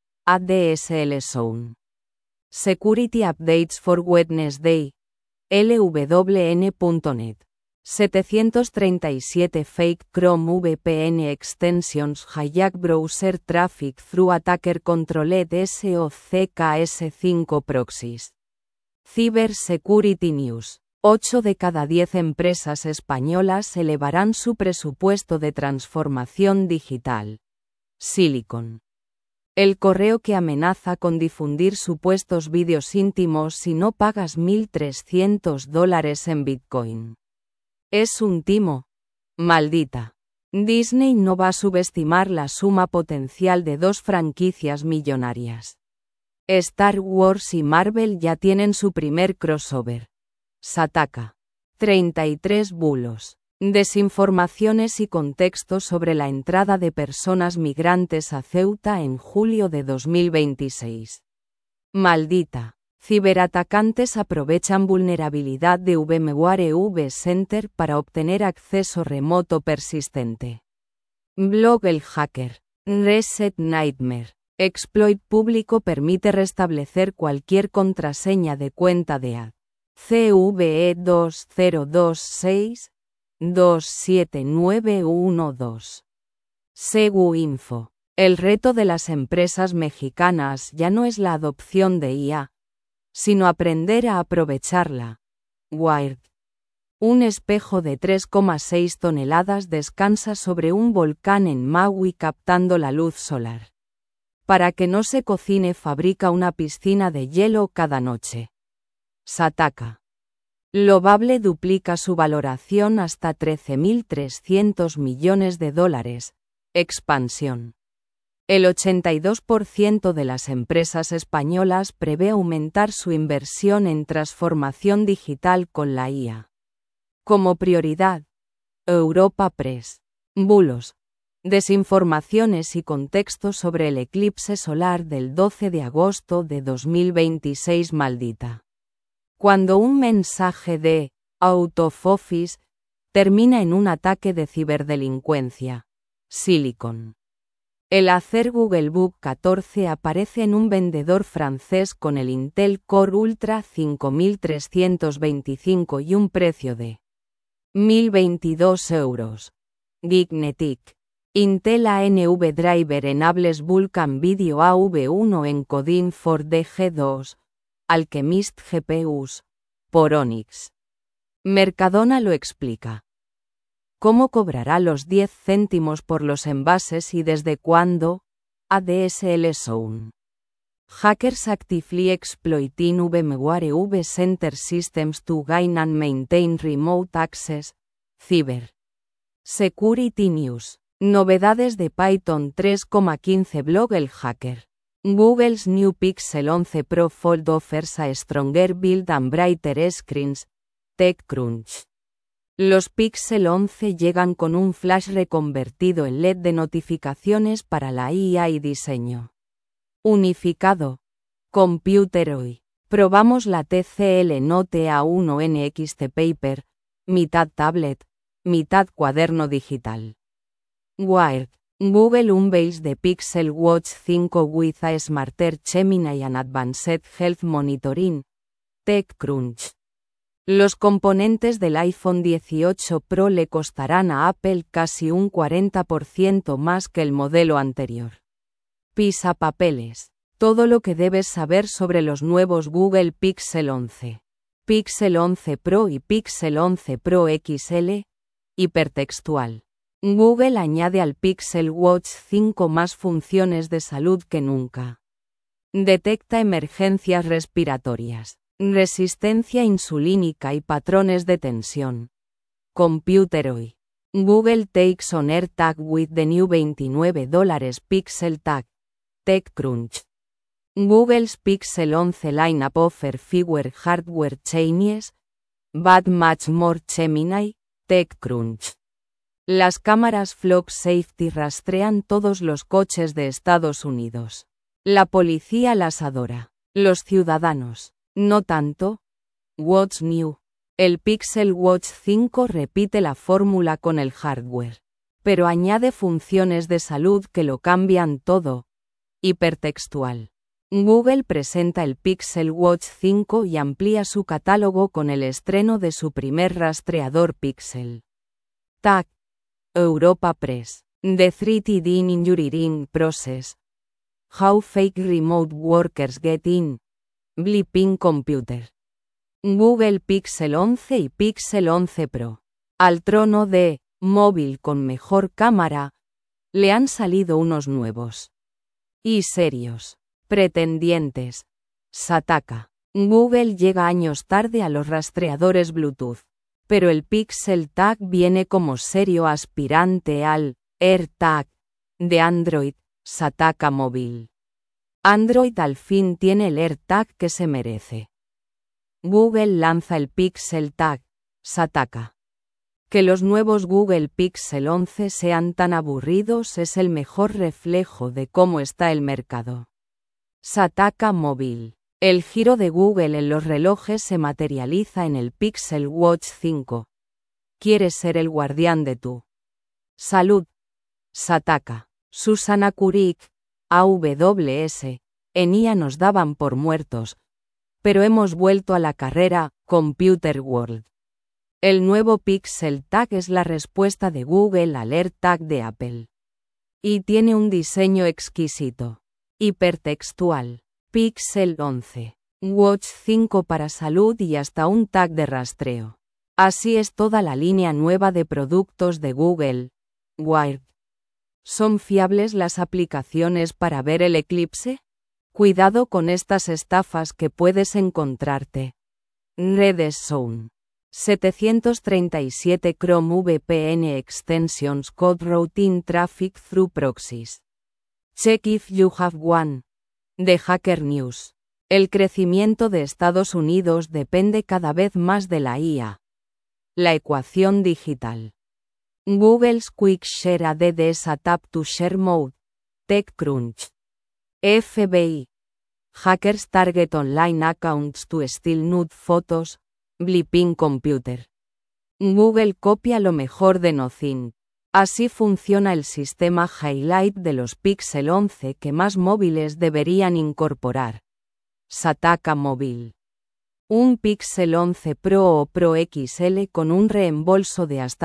ADSL Zone. Security Updates for Wednesday. LWN.net. 737 fake Chrome VPN extensions hijack browser traffic through attacker controlled SOCKS5 proxies. Cyber Security News. 8 de cada 10 empresas españolas elevarán su presupuesto de transformación digital. Silicon. El correo que amenaza con difundir supuestos vídeos íntimos si no pagas $1.300 en Bitcoin. Es un timo. Maldita. Disney no va a subestimar la suma potencial de 2 franquicias millonarias. Star Wars y Marvel ya tienen su primer crossover. Sataka. 33 bulos. Desinformaciones y contextos sobre la entrada de personas migrantes a Ceuta en julio de 2026. Maldita. Ciberatacantes aprovechan vulnerabilidad de VMware vCenter para obtener acceso remoto persistente. Blog El Hacker. Reset Nightmare. Exploit público permite restablecer cualquier contraseña de cuenta de ad. CVE 2026-27912. SeguInfo. El reto de las empresas mexicanas ya no es la adopción de IA, sino aprender a aprovecharla. Wired. Un espejo de 3,6 toneladas descansa sobre un volcán en Maui captando la luz solar. Para que no se cocine fabrica una piscina de hielo cada noche. Sataka. Lovable duplica su valoración hasta $13.300 millones. Expansión. El 82% de las empresas españolas prevé aumentar su inversión en transformación digital con la IA. Como prioridad. Europa Press. Bulos. Desinformaciones y contexto sobre el eclipse solar del 12 de agosto de 2026. Maldita. Cuando un mensaje de out of office termina en un ataque de ciberdelincuencia. Silicon. El Acer Google Book 14 aparece en un vendedor francés con el Intel Core Ultra 5325 y un precio de 1.022 euros. Geeknetic. Intel ANV Driver Enables Vulkan Video AV1 Encoding for DG2, Alchemist GPUs, por Onyx. Mercadona lo explica. ¿Cómo cobrará los 10 céntimos por los envases y desde cuándo? ADSL Zone. Hackers actively exploiting VMware vCenter systems to gain and maintain remote access. Cyber Security News. Novedades de Python 3.15 Blog El hacker. Google's new Pixel 11 Pro Fold offers a stronger build and brighter screens. TechCrunch. Los Pixel 11 llegan con un flash reconvertido en LED de notificaciones para la IA y diseño unificado. Computer Hoy. Probamos la TCL Note A1 NXT Paper, mitad tablet, mitad cuaderno digital. Wired. Google unveils the Pixel Watch 5 with a smarter Gemini and advanced health monitoring. TechCrunch. Los componentes del iPhone 18 Pro le costarán a Apple casi un 40% más que el modelo anterior. Pisapapeles. Todo lo que debes saber sobre los nuevos Google Pixel 11, Pixel 11 Pro y Pixel 11 Pro XL. Hipertextual. Google añade al Pixel Watch 5 más funciones de salud que nunca. Detecta emergencias respiratorias, resistencia insulínica y patrones de tensión. Computer Hoy. Google takes on AirTag with the new $29 Pixel Tag. TechCrunch. Google's Pixel 11 lineup offer fewer hardware changes, but much more Gemini. TechCrunch. Las cámaras Flock Safety rastrean todos los coches de Estados Unidos. La policía las adora. Los ciudadanos, no tanto. What's new? El Pixel Watch 5 repite la fórmula con el hardware, pero añade funciones de salud que lo cambian todo. Hipertextual. Google presenta el Pixel Watch 5 y amplía su catálogo con el estreno de su primer rastreador Pixel Tag. Europa Press. The 3D Engineering Process. How fake remote workers get in. Blipping Computer. Google Pixel 11 y Pixel 11 Pro. Al trono de móvil con mejor cámara, le han salido unos nuevos y serios pretendientes. Sataka. Google llega años tarde a los rastreadores Bluetooth, pero el Pixel Tag viene como serio aspirante al AirTag de Android. Sataka Móvil. Android al fin tiene el AirTag que se merece. Google lanza el Pixel Tag. Sataka. Que los nuevos Google Pixel 11 sean tan aburridos es el mejor reflejo de cómo está el mercado. Sataka Móvil. El giro de Google en los relojes se materializa en el Pixel Watch 5. ¿Quieres ser el guardián de tu salud? Sataka. Susana Kurik, AWS, ENIA nos daban por muertos, pero hemos vuelto a la carrera. Computer World. El nuevo Pixel Tag es la respuesta de Google al AirTag de Apple. Y tiene un diseño exquisito. Hipertextual. Pixel 11. Watch 5 para salud y hasta un tag de rastreo. Así es toda la línea nueva de productos de Google. Wired. ¿Son fiables las aplicaciones para ver el eclipse? Cuidado con estas estafas que puedes encontrarte. Redes Zone. 737 Chrome VPN Extensions Code Routing Traffic Through Proxies. Check if you have one. The Hacker News. El crecimiento de Estados Unidos depende cada vez más de la IA. La ecuación digital. Google's Quick Share ADDs a Tap to Share Mode. TechCrunch. FBI. Hackers target online accounts to steal nude photos. Blipping Computer. Google copia lo mejor de Nothing. Así funciona el sistema Highlight de los Pixel 11 que más móviles deberían incorporar. Sataka Móvil. Un Pixel 11 Pro o Pro XL con un reembolso de hasta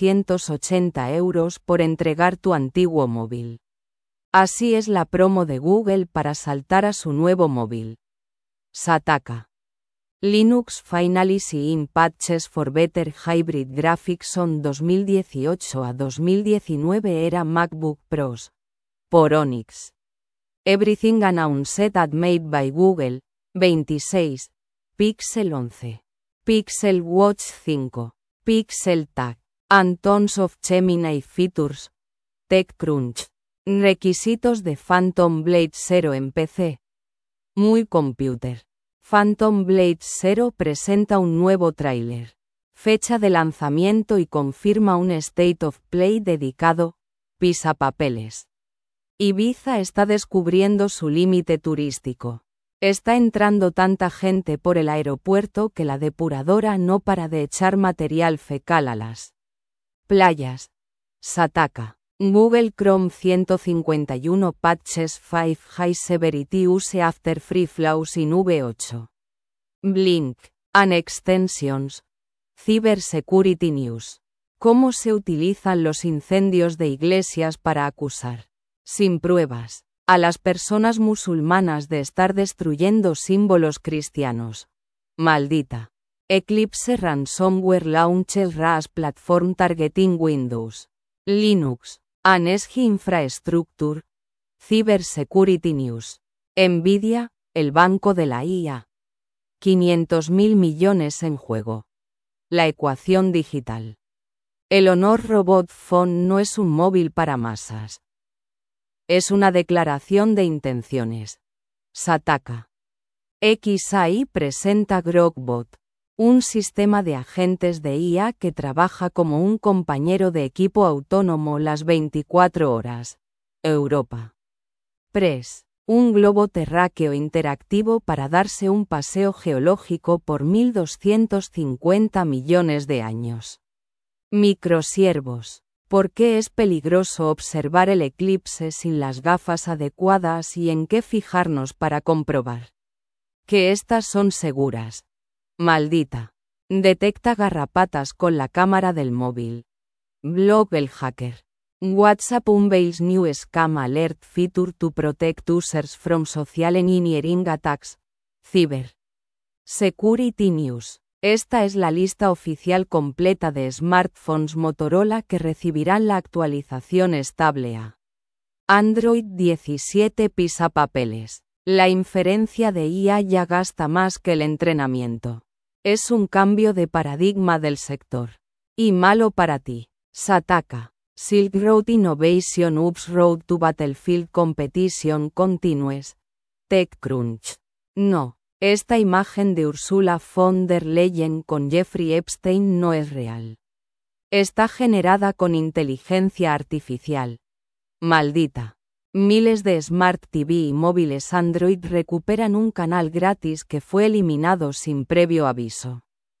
980 € por entregar tu antiguo móvil. Así es la promo de Google para saltar a su nuevo móvil. Sataka. Linux Finally Seeing Patches for Better Hybrid Graphics on 2018 a 2019 era MacBook Pros. Por Onyx. Everything Announced at Made by Google, 26. Pixel 11. Pixel Watch 5. Pixel Tag. And tons of Gemini features. TechCrunch. Requisitos de Phantom Blade 0 en PC. Muy Computer. Phantom Blade 0 presenta un nuevo tráiler. Fecha de lanzamiento y confirma un State of Play dedicado. Pisapapeles. Ibiza está descubriendo su límite turístico. Está entrando tanta gente por el aeropuerto que la depuradora no para de echar material fecal a las playas. Sataka. Google Chrome 151 patches 5 high severity use after free flows in V8. Blink and extensions. Cybersecurity News. ¿Cómo se utilizan los incendios de iglesias para acusar, sin pruebas, a las personas musulmanas de estar destruyendo símbolos cristianos? Maldita. Eclipse Ransomware Launches RAS Platform Targeting Windows, Linux, and Edge Infrastructure. Cybersecurity News. Nvidia, el banco de la IA. 500.000 millones en juego. La ecuación digital. El Honor Robot Phone no es un móvil para masas. Es una declaración de intenciones. Sataka. XAI presenta Grogbot, un sistema de agentes de IA que trabaja como un compañero de equipo autónomo las 24 horas. Europa. Press. Un globo terráqueo interactivo para darse un paseo geológico por 1.250 millones de años. Microsiervos. ¿Por qué es peligroso observar el eclipse sin las gafas adecuadas y en qué fijarnos para comprobar que estas son seguras? Maldita. Detecta garrapatas con la cámara del móvil. Blog el hacker. WhatsApp unveils new scam alert feature to protect users from social engineering attacks. Cyber Security News. Esta es la lista oficial completa de smartphones Motorola que recibirán la actualización estable a Android 17 pisapapeles. La inferencia de IA ya gasta más que el entrenamiento. Es un cambio de paradigma del sector. Y malo para ti. Sataka. Silk Road Innovation Ups Road to Battlefield Competition Continues. TechCrunch. No, esta imagen de Ursula von der Leyen con Jeffrey Epstein no es real. Está generada con inteligencia artificial. Maldita. Miles de Smart TV y móviles Android recuperan un canal gratis que fue eliminado sin previo aviso.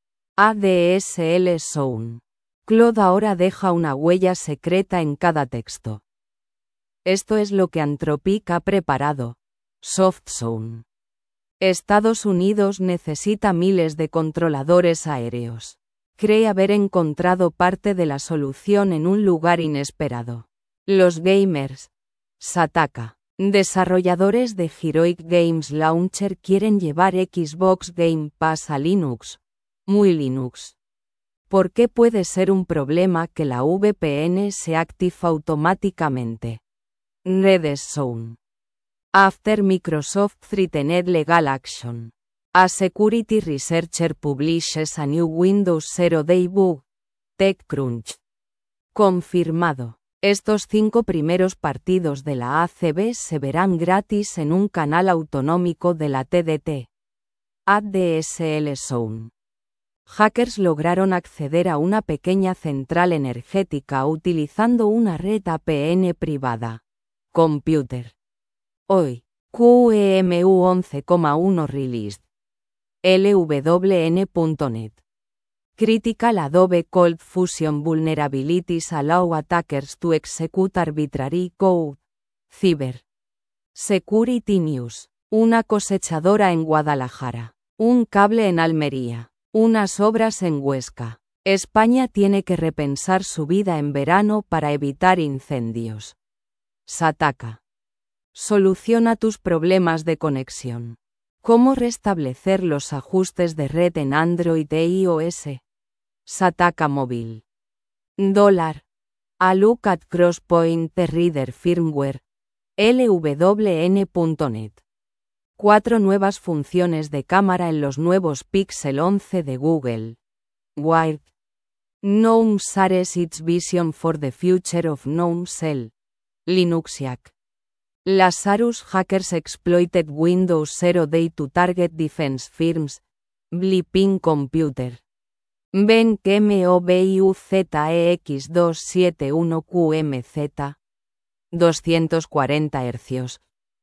ADSL Zone. Claude ahora deja una huella secreta en cada texto. Esto es lo que Anthropic ha preparado. SoftZone. Estados Unidos necesita miles de controladores aéreos. Cree haber encontrado parte de la solución en un lugar inesperado. Los gamers. Sataka. Desarrolladores de Heroic Games Launcher quieren llevar Xbox Game Pass a Linux. Muy Linux. ¿Por qué puede ser un problema que la VPN se active automáticamente? Redstone. After Microsoft threatened legal action. A security researcher publishes a new Windows 0 debug. TechCrunch. Confirmado. Estos 5 primeros partidos de la ACB se verán gratis en un canal autonómico de la TDT. ADSL Zone. Hackers lograron acceder a una pequeña central energética utilizando una red APN privada. Computer. Hoy, QEMU 11,1 released. LWN.net. Critical Adobe Cold Fusion vulnerabilities allow attackers to execute arbitrary code. Cyber Security News. Una cosechadora en Guadalajara. Un cable en Almería. Unas obras en Huesca. España tiene que repensar su vida en verano para evitar incendios. Sataka. Soluciona tus problemas de conexión. ¿Cómo restablecer los ajustes de red en Android e iOS? Sataka Móvil. $. A look at Crosspoint the Reader Firmware. LWN.net. 4 nuevas funciones de cámara en los nuevos Pixel 11 de Google. Wired. GNOME shares its vision for the future of GNOME Shell. Linuxiac. Lazarus hackers exploited Windows 0 Day to target defense firms. Blipping Computer. Benq MOBIUZEX271QMZ. 240 Hz.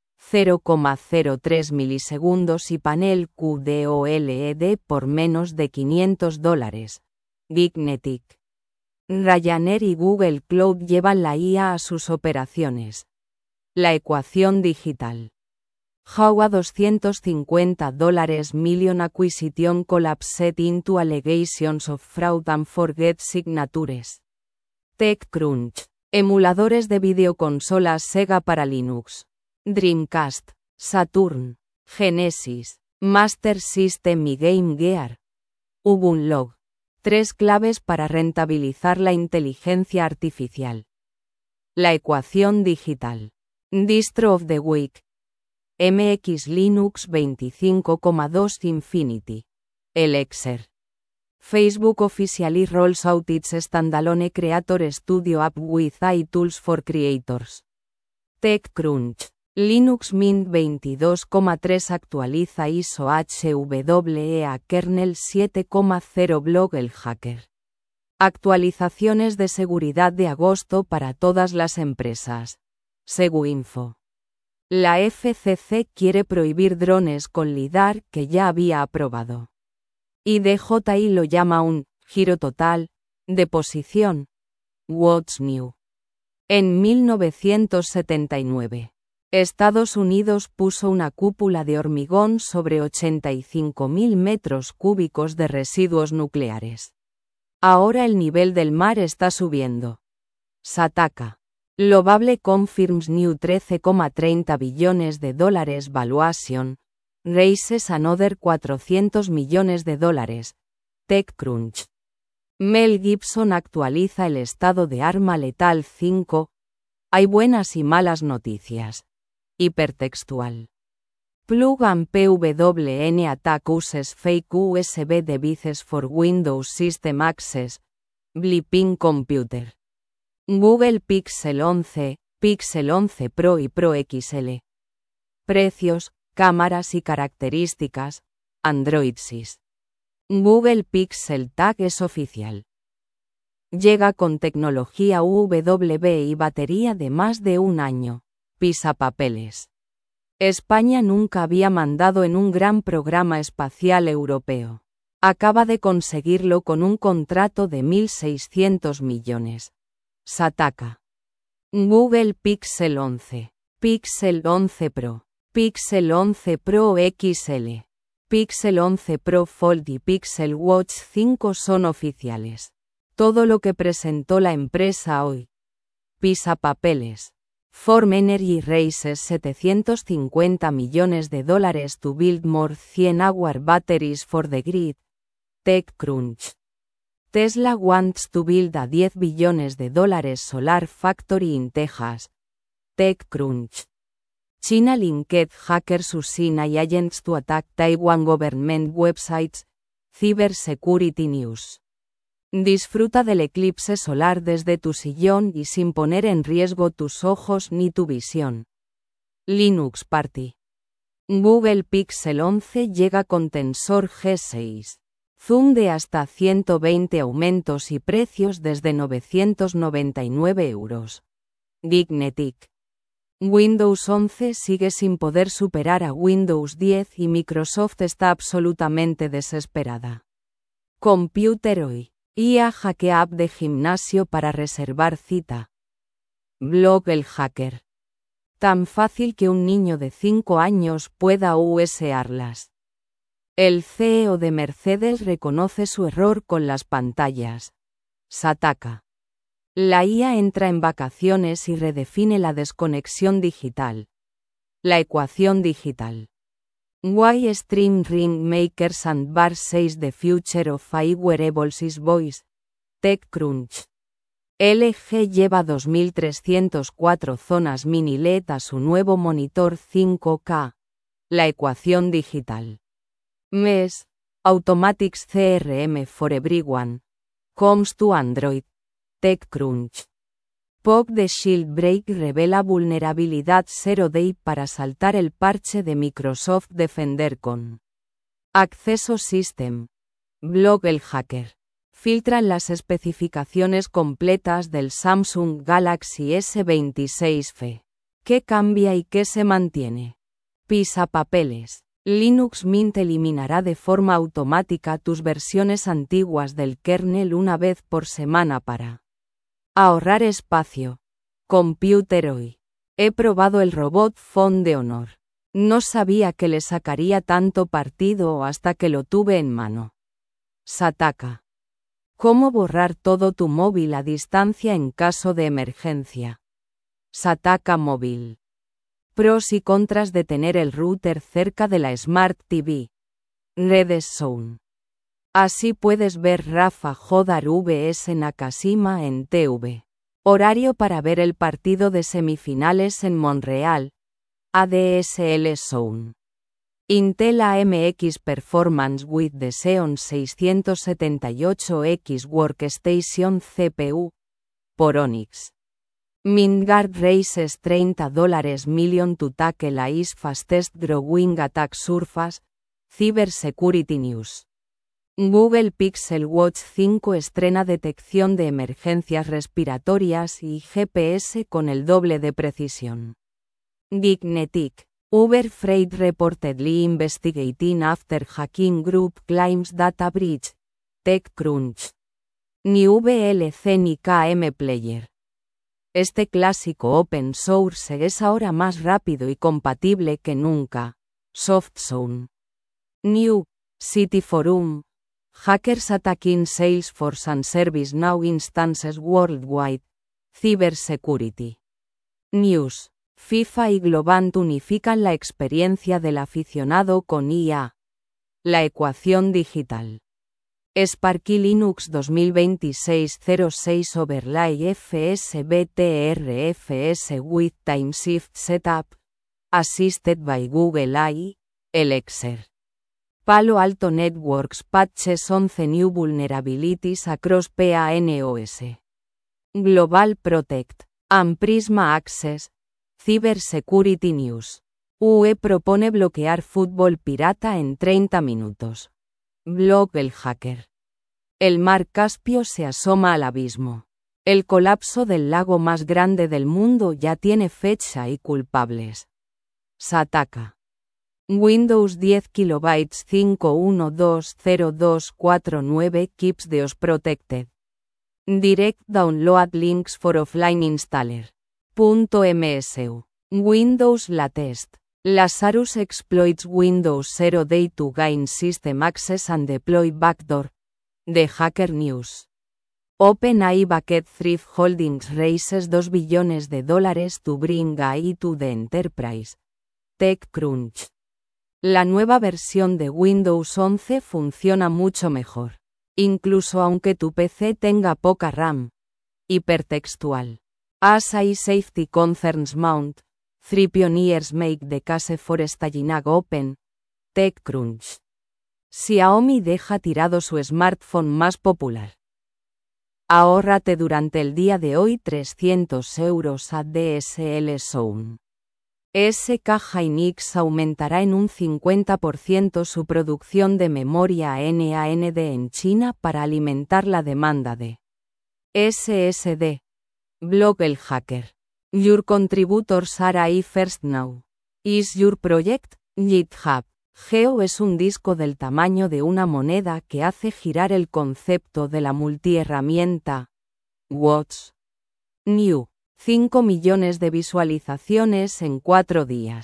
0,03 milisegundos y panel QD-OLED por menos de $500. Geeknetic. Ryanair y Google Cloud llevan la IA a sus operaciones. La ecuación digital. How a $250 million acquisition collapsed into allegations of fraud and forget signatures. TechCrunch. Emuladores de videoconsolas Sega para Linux. Dreamcast, Saturn, Genesis, Master System y Game Gear. Ubuntu. 3 claves para rentabilizar la inteligencia artificial. La ecuación digital. Distro of the Week. MX Linux 25,2 Infinity. Elixir. Facebook officially rolls out its standalone Creator Studio app with iTools for Creators. TechCrunch. Linux Mint 22,3 actualiza ISO HWE a kernel 7,0 blog El Hacker. Actualizaciones de seguridad de agosto para todas las empresas. Seguinfo. La FCC quiere prohibir drones con LiDAR que ya había aprobado. Y DJI lo llama un giro total de posición. What's new? En 1979. Estados Unidos puso una cúpula de hormigón sobre 85.000 metros cúbicos de residuos nucleares. Ahora el nivel del mar está subiendo. Sataka. Lovable confirms new $13,30 billones valuation, raises another $400 millones. TechCrunch. Mel Gibson actualiza el estado de Arma Letal 5. Hay buenas y malas noticias. Hipertextual. Plug and PWN attack uses fake USB devices for Windows System Access. Blipping Computer. Google Pixel 11, Pixel 11 Pro y Pro XL. Precios, cámaras y características. Android 6. Google Pixel Tag es oficial. Llega con tecnología UWB y batería de más de un año. Pisapapeles. España nunca había mandado en un gran programa espacial europeo. Acaba de conseguirlo con un contrato de 1.600 millones. Sataka. Google Pixel 11, Pixel 11 Pro, Pixel 11 Pro XL, Pixel 11 Pro Fold y Pixel Watch 5 son oficiales. Todo lo que presentó la empresa hoy. Pisapapeles. Form Energy raises $750 millones to build more 100-hour batteries for the grid. TechCrunch. Tesla wants to build a $10 billones solar factory in Texas. TechCrunch. China linked hackers using agents to attack Taiwan government websites. Cybersecurity News. Disfruta del eclipse solar desde tu sillón y sin poner en riesgo tus ojos ni tu visión. Linux Party. Google Pixel 11 llega con Tensor G6. Zoom de hasta 120 aumentos y precios desde €999. Geeknetic. Windows 11 sigue sin poder superar a Windows 10 y Microsoft está absolutamente desesperada. Computer Hoy. IA hackea app de gimnasio para reservar cita. Blog El Hacker. Tan fácil que un niño de 5 años pueda usarlas. El CEO de Mercedes reconoce su error con las pantallas. Sataka. La IA entra en vacaciones y redefine la desconexión digital. La ecuación digital. Why Stream Ring Makers and Bars says the future of wearables is voice. TechCrunch. LG lleva 2304 zonas mini LED a su nuevo monitor 5K. La ecuación digital. MES, Automatics CRM for Everyone. Comes to Android. TechCrunch. POC de Shield Break revela vulnerabilidad 0-day para saltar el parche de Microsoft Defender con Acceso System. Blog El Hacker. Filtran las especificaciones completas del Samsung Galaxy S26 FE. ¿Qué cambia y qué se mantiene? Pisapapeles. Linux Mint eliminará de forma automática tus versiones antiguas del kernel una vez por semana para ahorrar espacio. Computer hoy. He probado el robot Phone de Honor. No sabía que le sacaría tanto partido hasta que lo tuve en mano. Sataka. ¿Cómo borrar todo tu móvil a distancia en caso de emergencia? Sataka Móvil. Pros y contras de tener el router cerca de la Smart TV. Redstone. Así puedes ver Rafa Jodar vs Nakashima en TV. Horario para ver el partido de semifinales en Montreal. ADSL Zone. Intel AMX Performance with the Xeon 678X Workstation CPU. Por Onyx. Mingard raises $30 million to tackle AI's fastest growing attack surface. Cybersecurity News. Google Pixel Watch 5 estrena detección de emergencias respiratorias y GPS con el doble de precisión. Geeknetic. Uber Freight reportedly investigating after hacking group claims data breach. TechCrunch. Ni VLC ni KM Player. Este clásico open source es ahora más rápido y compatible que nunca. SoftZone. New City Forum. Hackers attacking Salesforce and ServiceNow instances worldwide. Cybersecurity. News. FIFA y Globant unifican la experiencia del aficionado con IA. La ecuación digital. Sparky Linux 2026-06 Overlay FSBTRFS with Time Shift Setup. Assisted by Google AI. Elixir. Palo Alto Networks patches 11 new vulnerabilities across PANOS. Global Protect. And Prisma Access. Cybersecurity News. UE propone bloquear fútbol pirata en 30 minutos. Blog El Hacker. El mar Caspio se asoma al abismo. El colapso del lago más grande del mundo ya tiene fecha y culpables. Sataka. Windows 10 KB 5120249 keeps the OS protected. Direct download links for offline installer. .msu. Windows Latest. Lazarus exploits Windows 0 Day to gain system access and deploy backdoor. The Hacker News. OpenAI Bucket Thrift Holdings raises $2 billion to bring AI to the enterprise. TechCrunch. La nueva versión de Windows 11 funciona mucho mejor. Incluso aunque tu PC tenga poca RAM. Hipertextual. As AI safety concerns mount, 3 pioneers make the case for staying open. TechCrunch. Xiaomi deja tirado su smartphone más popular. Ahórrate durante el día de hoy 300 € a DSL Zone. SK Hynix aumentará en un 50% su producción de memoria NAND en China para alimentar la demanda de SSD. Blog El Hacker. Your contributors are AI first now. Is your project? GitHub. Geo es un disco del tamaño de una moneda que hace girar el concepto de la multiherramienta. Watch. New. 5 millones de visualizaciones en 4 días.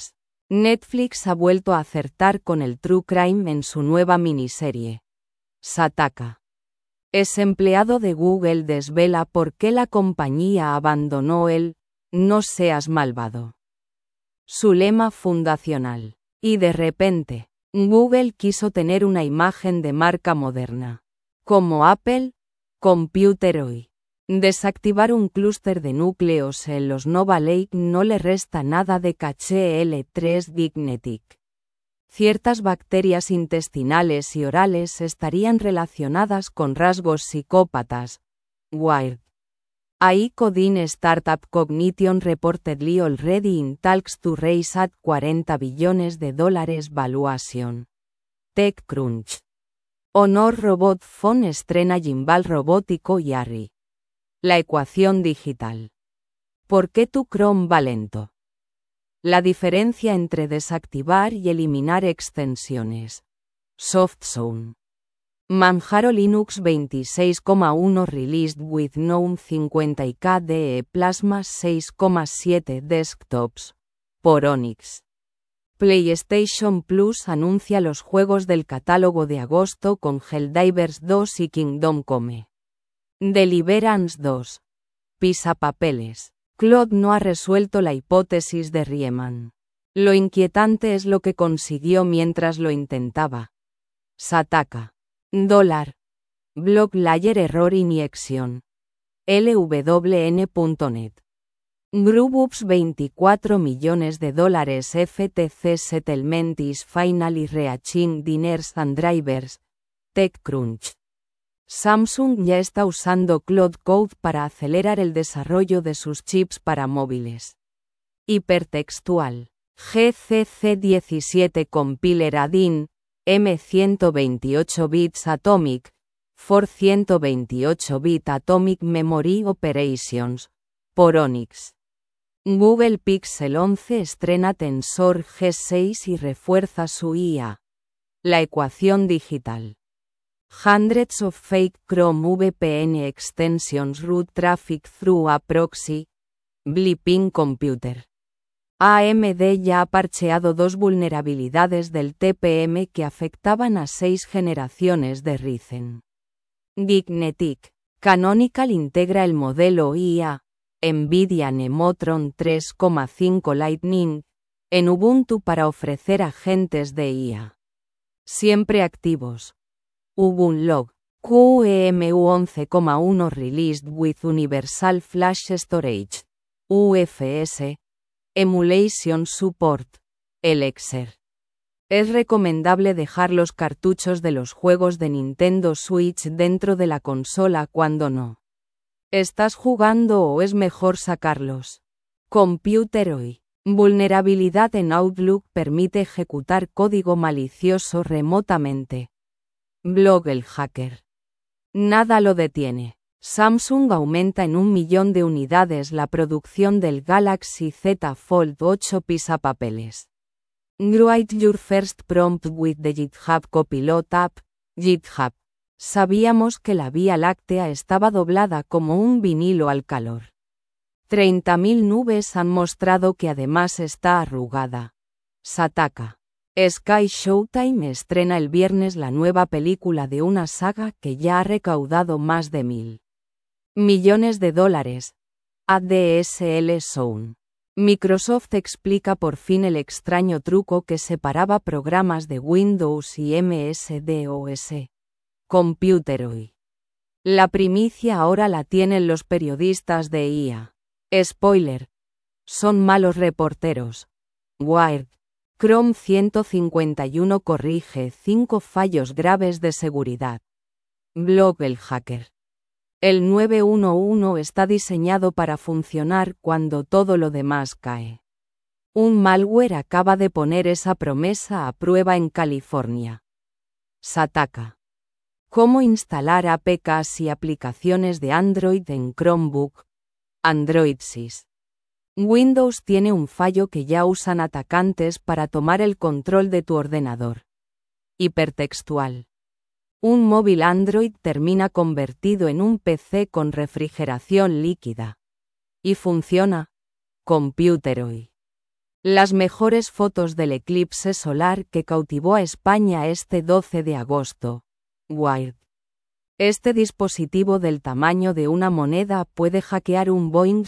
Netflix ha vuelto a acertar con el true crime en su nueva miniserie. Sataka. Ex empleado de Google desvela por qué la compañía abandonó el "no seas malvado". Su lema fundacional. Y de repente, Google quiso tener una imagen de marca moderna. Como Apple, Computer hoy. Desactivar un clúster de núcleos en los Nova Lake no le resta nada de caché L3 Dignetic. Ciertas bacterias intestinales y orales estarían relacionadas con rasgos psicópatas. Wired. AI Coding Startup Cognition reportedly already in talks to raise at $40 billion valuation. TechCrunch. Honor Robot Phone estrena gimbal robótico y ARRI. La ecuación digital. ¿Por qué tu Chrome va lento? La diferencia entre desactivar y eliminar extensiones. SoftZone. Manjaro Linux 26.1 released with GNOME 50 KDE Plasma 6.7 desktops. Por Onyx. PlayStation Plus anuncia los juegos del catálogo de agosto con Helldivers 2 y Kingdom Come. Deliverance 2. Pisapapeles. Claude no ha resuelto la hipótesis de Riemann. Lo inquietante es lo que consiguió mientras lo intentaba. Sataka. $. Block Layer Error Injection. LWN.net. Grubooks $24 millones FTC Settlement is finally reaching diners and drivers. TechCrunch. Samsung ya está usando Cloud Code para acelerar el desarrollo de sus chips para móviles. Hipertextual. GCC 17 Compiler Add-in, M128 bits Atomic, for 128 bit Atomic Memory Operations. Por Onyx. Google Pixel 11 estrena Tensor G6 y refuerza su IA. La ecuación digital. Hundreds of fake Chrome VPN extensions route traffic through a proxy. Blipping Computer. AMD ya ha parcheado 2 vulnerabilidades del TPM que afectaban a 6 generaciones de Ryzen. Dignetic. Canonical integra el modelo IA, NVIDIA Nemotron 3.5 Lightning, en Ubuntu para ofrecer agentes de IA siempre activos. Ubunlog. QEMU 11.1 Released with Universal Flash Storage. UFS. Emulation Support. Elixir. Es recomendable dejar los cartuchos de los juegos de Nintendo Switch dentro de la consola cuando no estás jugando o es mejor sacarlos. Computer hoy. Vulnerabilidad en Outlook permite ejecutar código malicioso remotamente. Blog el hacker. Nada lo detiene. Samsung aumenta en 1 millón de unidades la producción del Galaxy Z Fold 8 pisapapeles. Write your first prompt with the GitHub Copilot app. GitHub. Sabíamos que la Vía Láctea estaba doblada como un vinilo al calor. 30.000 nubes han mostrado que además está arrugada. Sataka. Sky Showtime estrena el viernes la nueva película de una saga que ya ha recaudado más de $1.000 millones. ADSL Zone. Microsoft explica por fin el extraño truco que separaba programas de Windows y MS-DOS. Computer hoy. La primicia ahora la tienen los periodistas de IA. Spoiler. Son malos reporteros. Wired. Chrome 151 corrige 5 fallos graves de seguridad. Blog el hacker. El 911 está diseñado para funcionar cuando todo lo demás cae. Un malware acaba de poner esa promesa a prueba en California. Sataka. ¿Cómo instalar APKs y aplicaciones de Android en Chromebook? Android Sys. Windows tiene un fallo que ya usan atacantes para tomar el control de tu ordenador. Hipertextual. Un móvil Android termina convertido en un PC con refrigeración líquida. Y funciona. Computer hoy. Las mejores fotos del eclipse solar que cautivó a España este 12 de agosto. Wired. Este dispositivo del tamaño de una moneda puede hackear un Boeing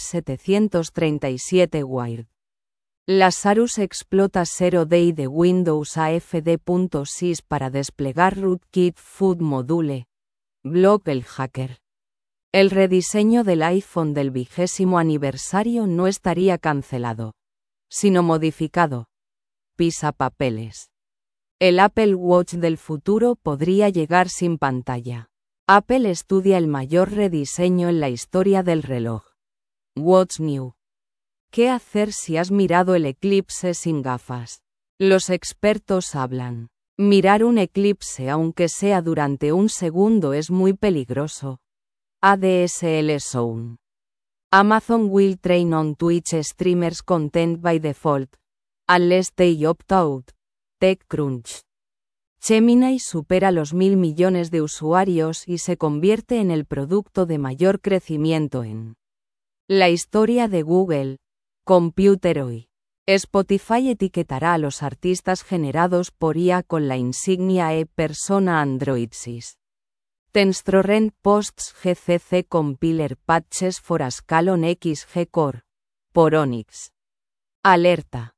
737 Wired. Lazarus explota Zero Day de Windows AFD.sys para desplegar Rootkit Food Module. Blog El Hacker. El rediseño del iPhone del 20º aniversario no estaría cancelado, sino modificado. Pisapapeles. El Apple Watch del futuro podría llegar sin pantalla. Apple estudia el mayor rediseño en la historia del reloj. What's New? ¿Qué hacer si has mirado el eclipse sin gafas? Los expertos hablan. Mirar un eclipse aunque sea durante un segundo es muy peligroso. ADSL Zone. Amazon will train on Twitch streamers content by default, unless they opt out. TechCrunch. Gemini supera los 1.000 millones de usuarios y se convierte en el producto de mayor crecimiento en la historia de Google. Computer hoy. Spotify etiquetará a los artistas generados por IA con la insignia persona Android 6. TensorRent posts GCC compiler patches for Ascalon XG Core. Por Onyx. Alerta.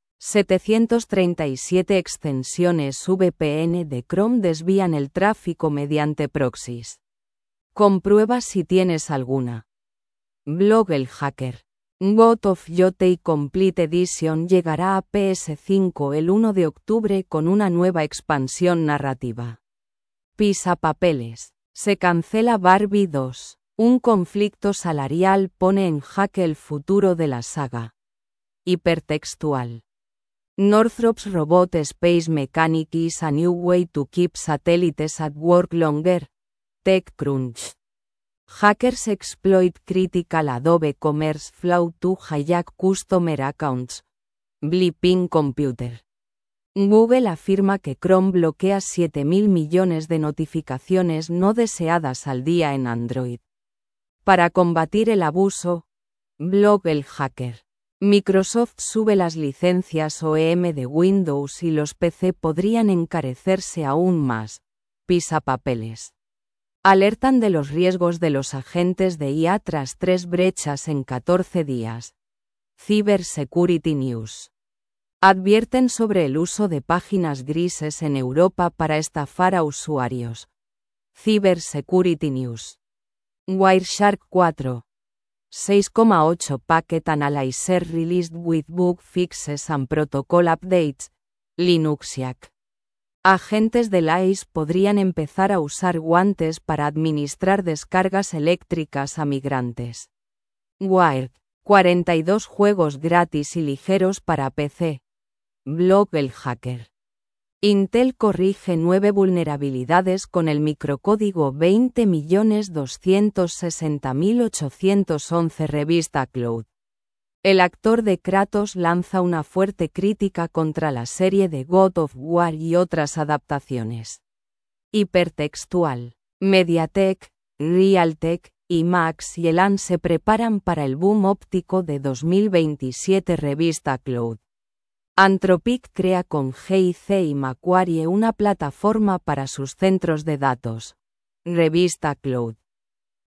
737 extensiones VPN de Chrome desvían el tráfico mediante proxies. Comprueba si tienes alguna. Blog El Hacker. God of Yotei Complete Edition llegará a PS5 el 1 de octubre con una nueva expansión narrativa. Pisapapeles. Se cancela Barbie 2. Un conflicto salarial pone en jaque el futuro de la saga. Hipertextual. Northrop's Robot Space Mechanic is a new way to keep satellites at work longer. TechCrunch. Hackers exploit critical Adobe Commerce Flow to hijack customer accounts. Blipping Computer. Google afirma que Chrome bloquea 7.000 millones de notificaciones no deseadas al día en Android. Para combatir el abuso, Blog El Hacker. Microsoft sube las licencias OEM de Windows y los PC podrían encarecerse aún más. Pisapapeles. Alertan de los riesgos de los agentes de IA tras 3 brechas en 14 días. Cybersecurity News. Advierten sobre el uso de páginas grises en Europa para estafar a usuarios. Cybersecurity News. Wireshark 4. 6,8 Packet Analyzer released with bug fixes and protocol updates. Linuxiac. Agentes del ICE podrían empezar a usar guantes para administrar descargas eléctricas a migrantes. Wired. 42 juegos gratis y ligeros para PC. Blog El Hacker. Intel corrige 9 vulnerabilidades con el microcódigo 20.260.811. Revista Cloud. El actor de Kratos lanza una fuerte crítica contra la serie de God of War y otras adaptaciones. Hipertextual. MediaTek, Realtek y Max y Elan se preparan para el boom óptico de 2027. Revista Cloud. Anthropic crea con GIC y Macquarie una plataforma para sus centros de datos. Revista Cloud.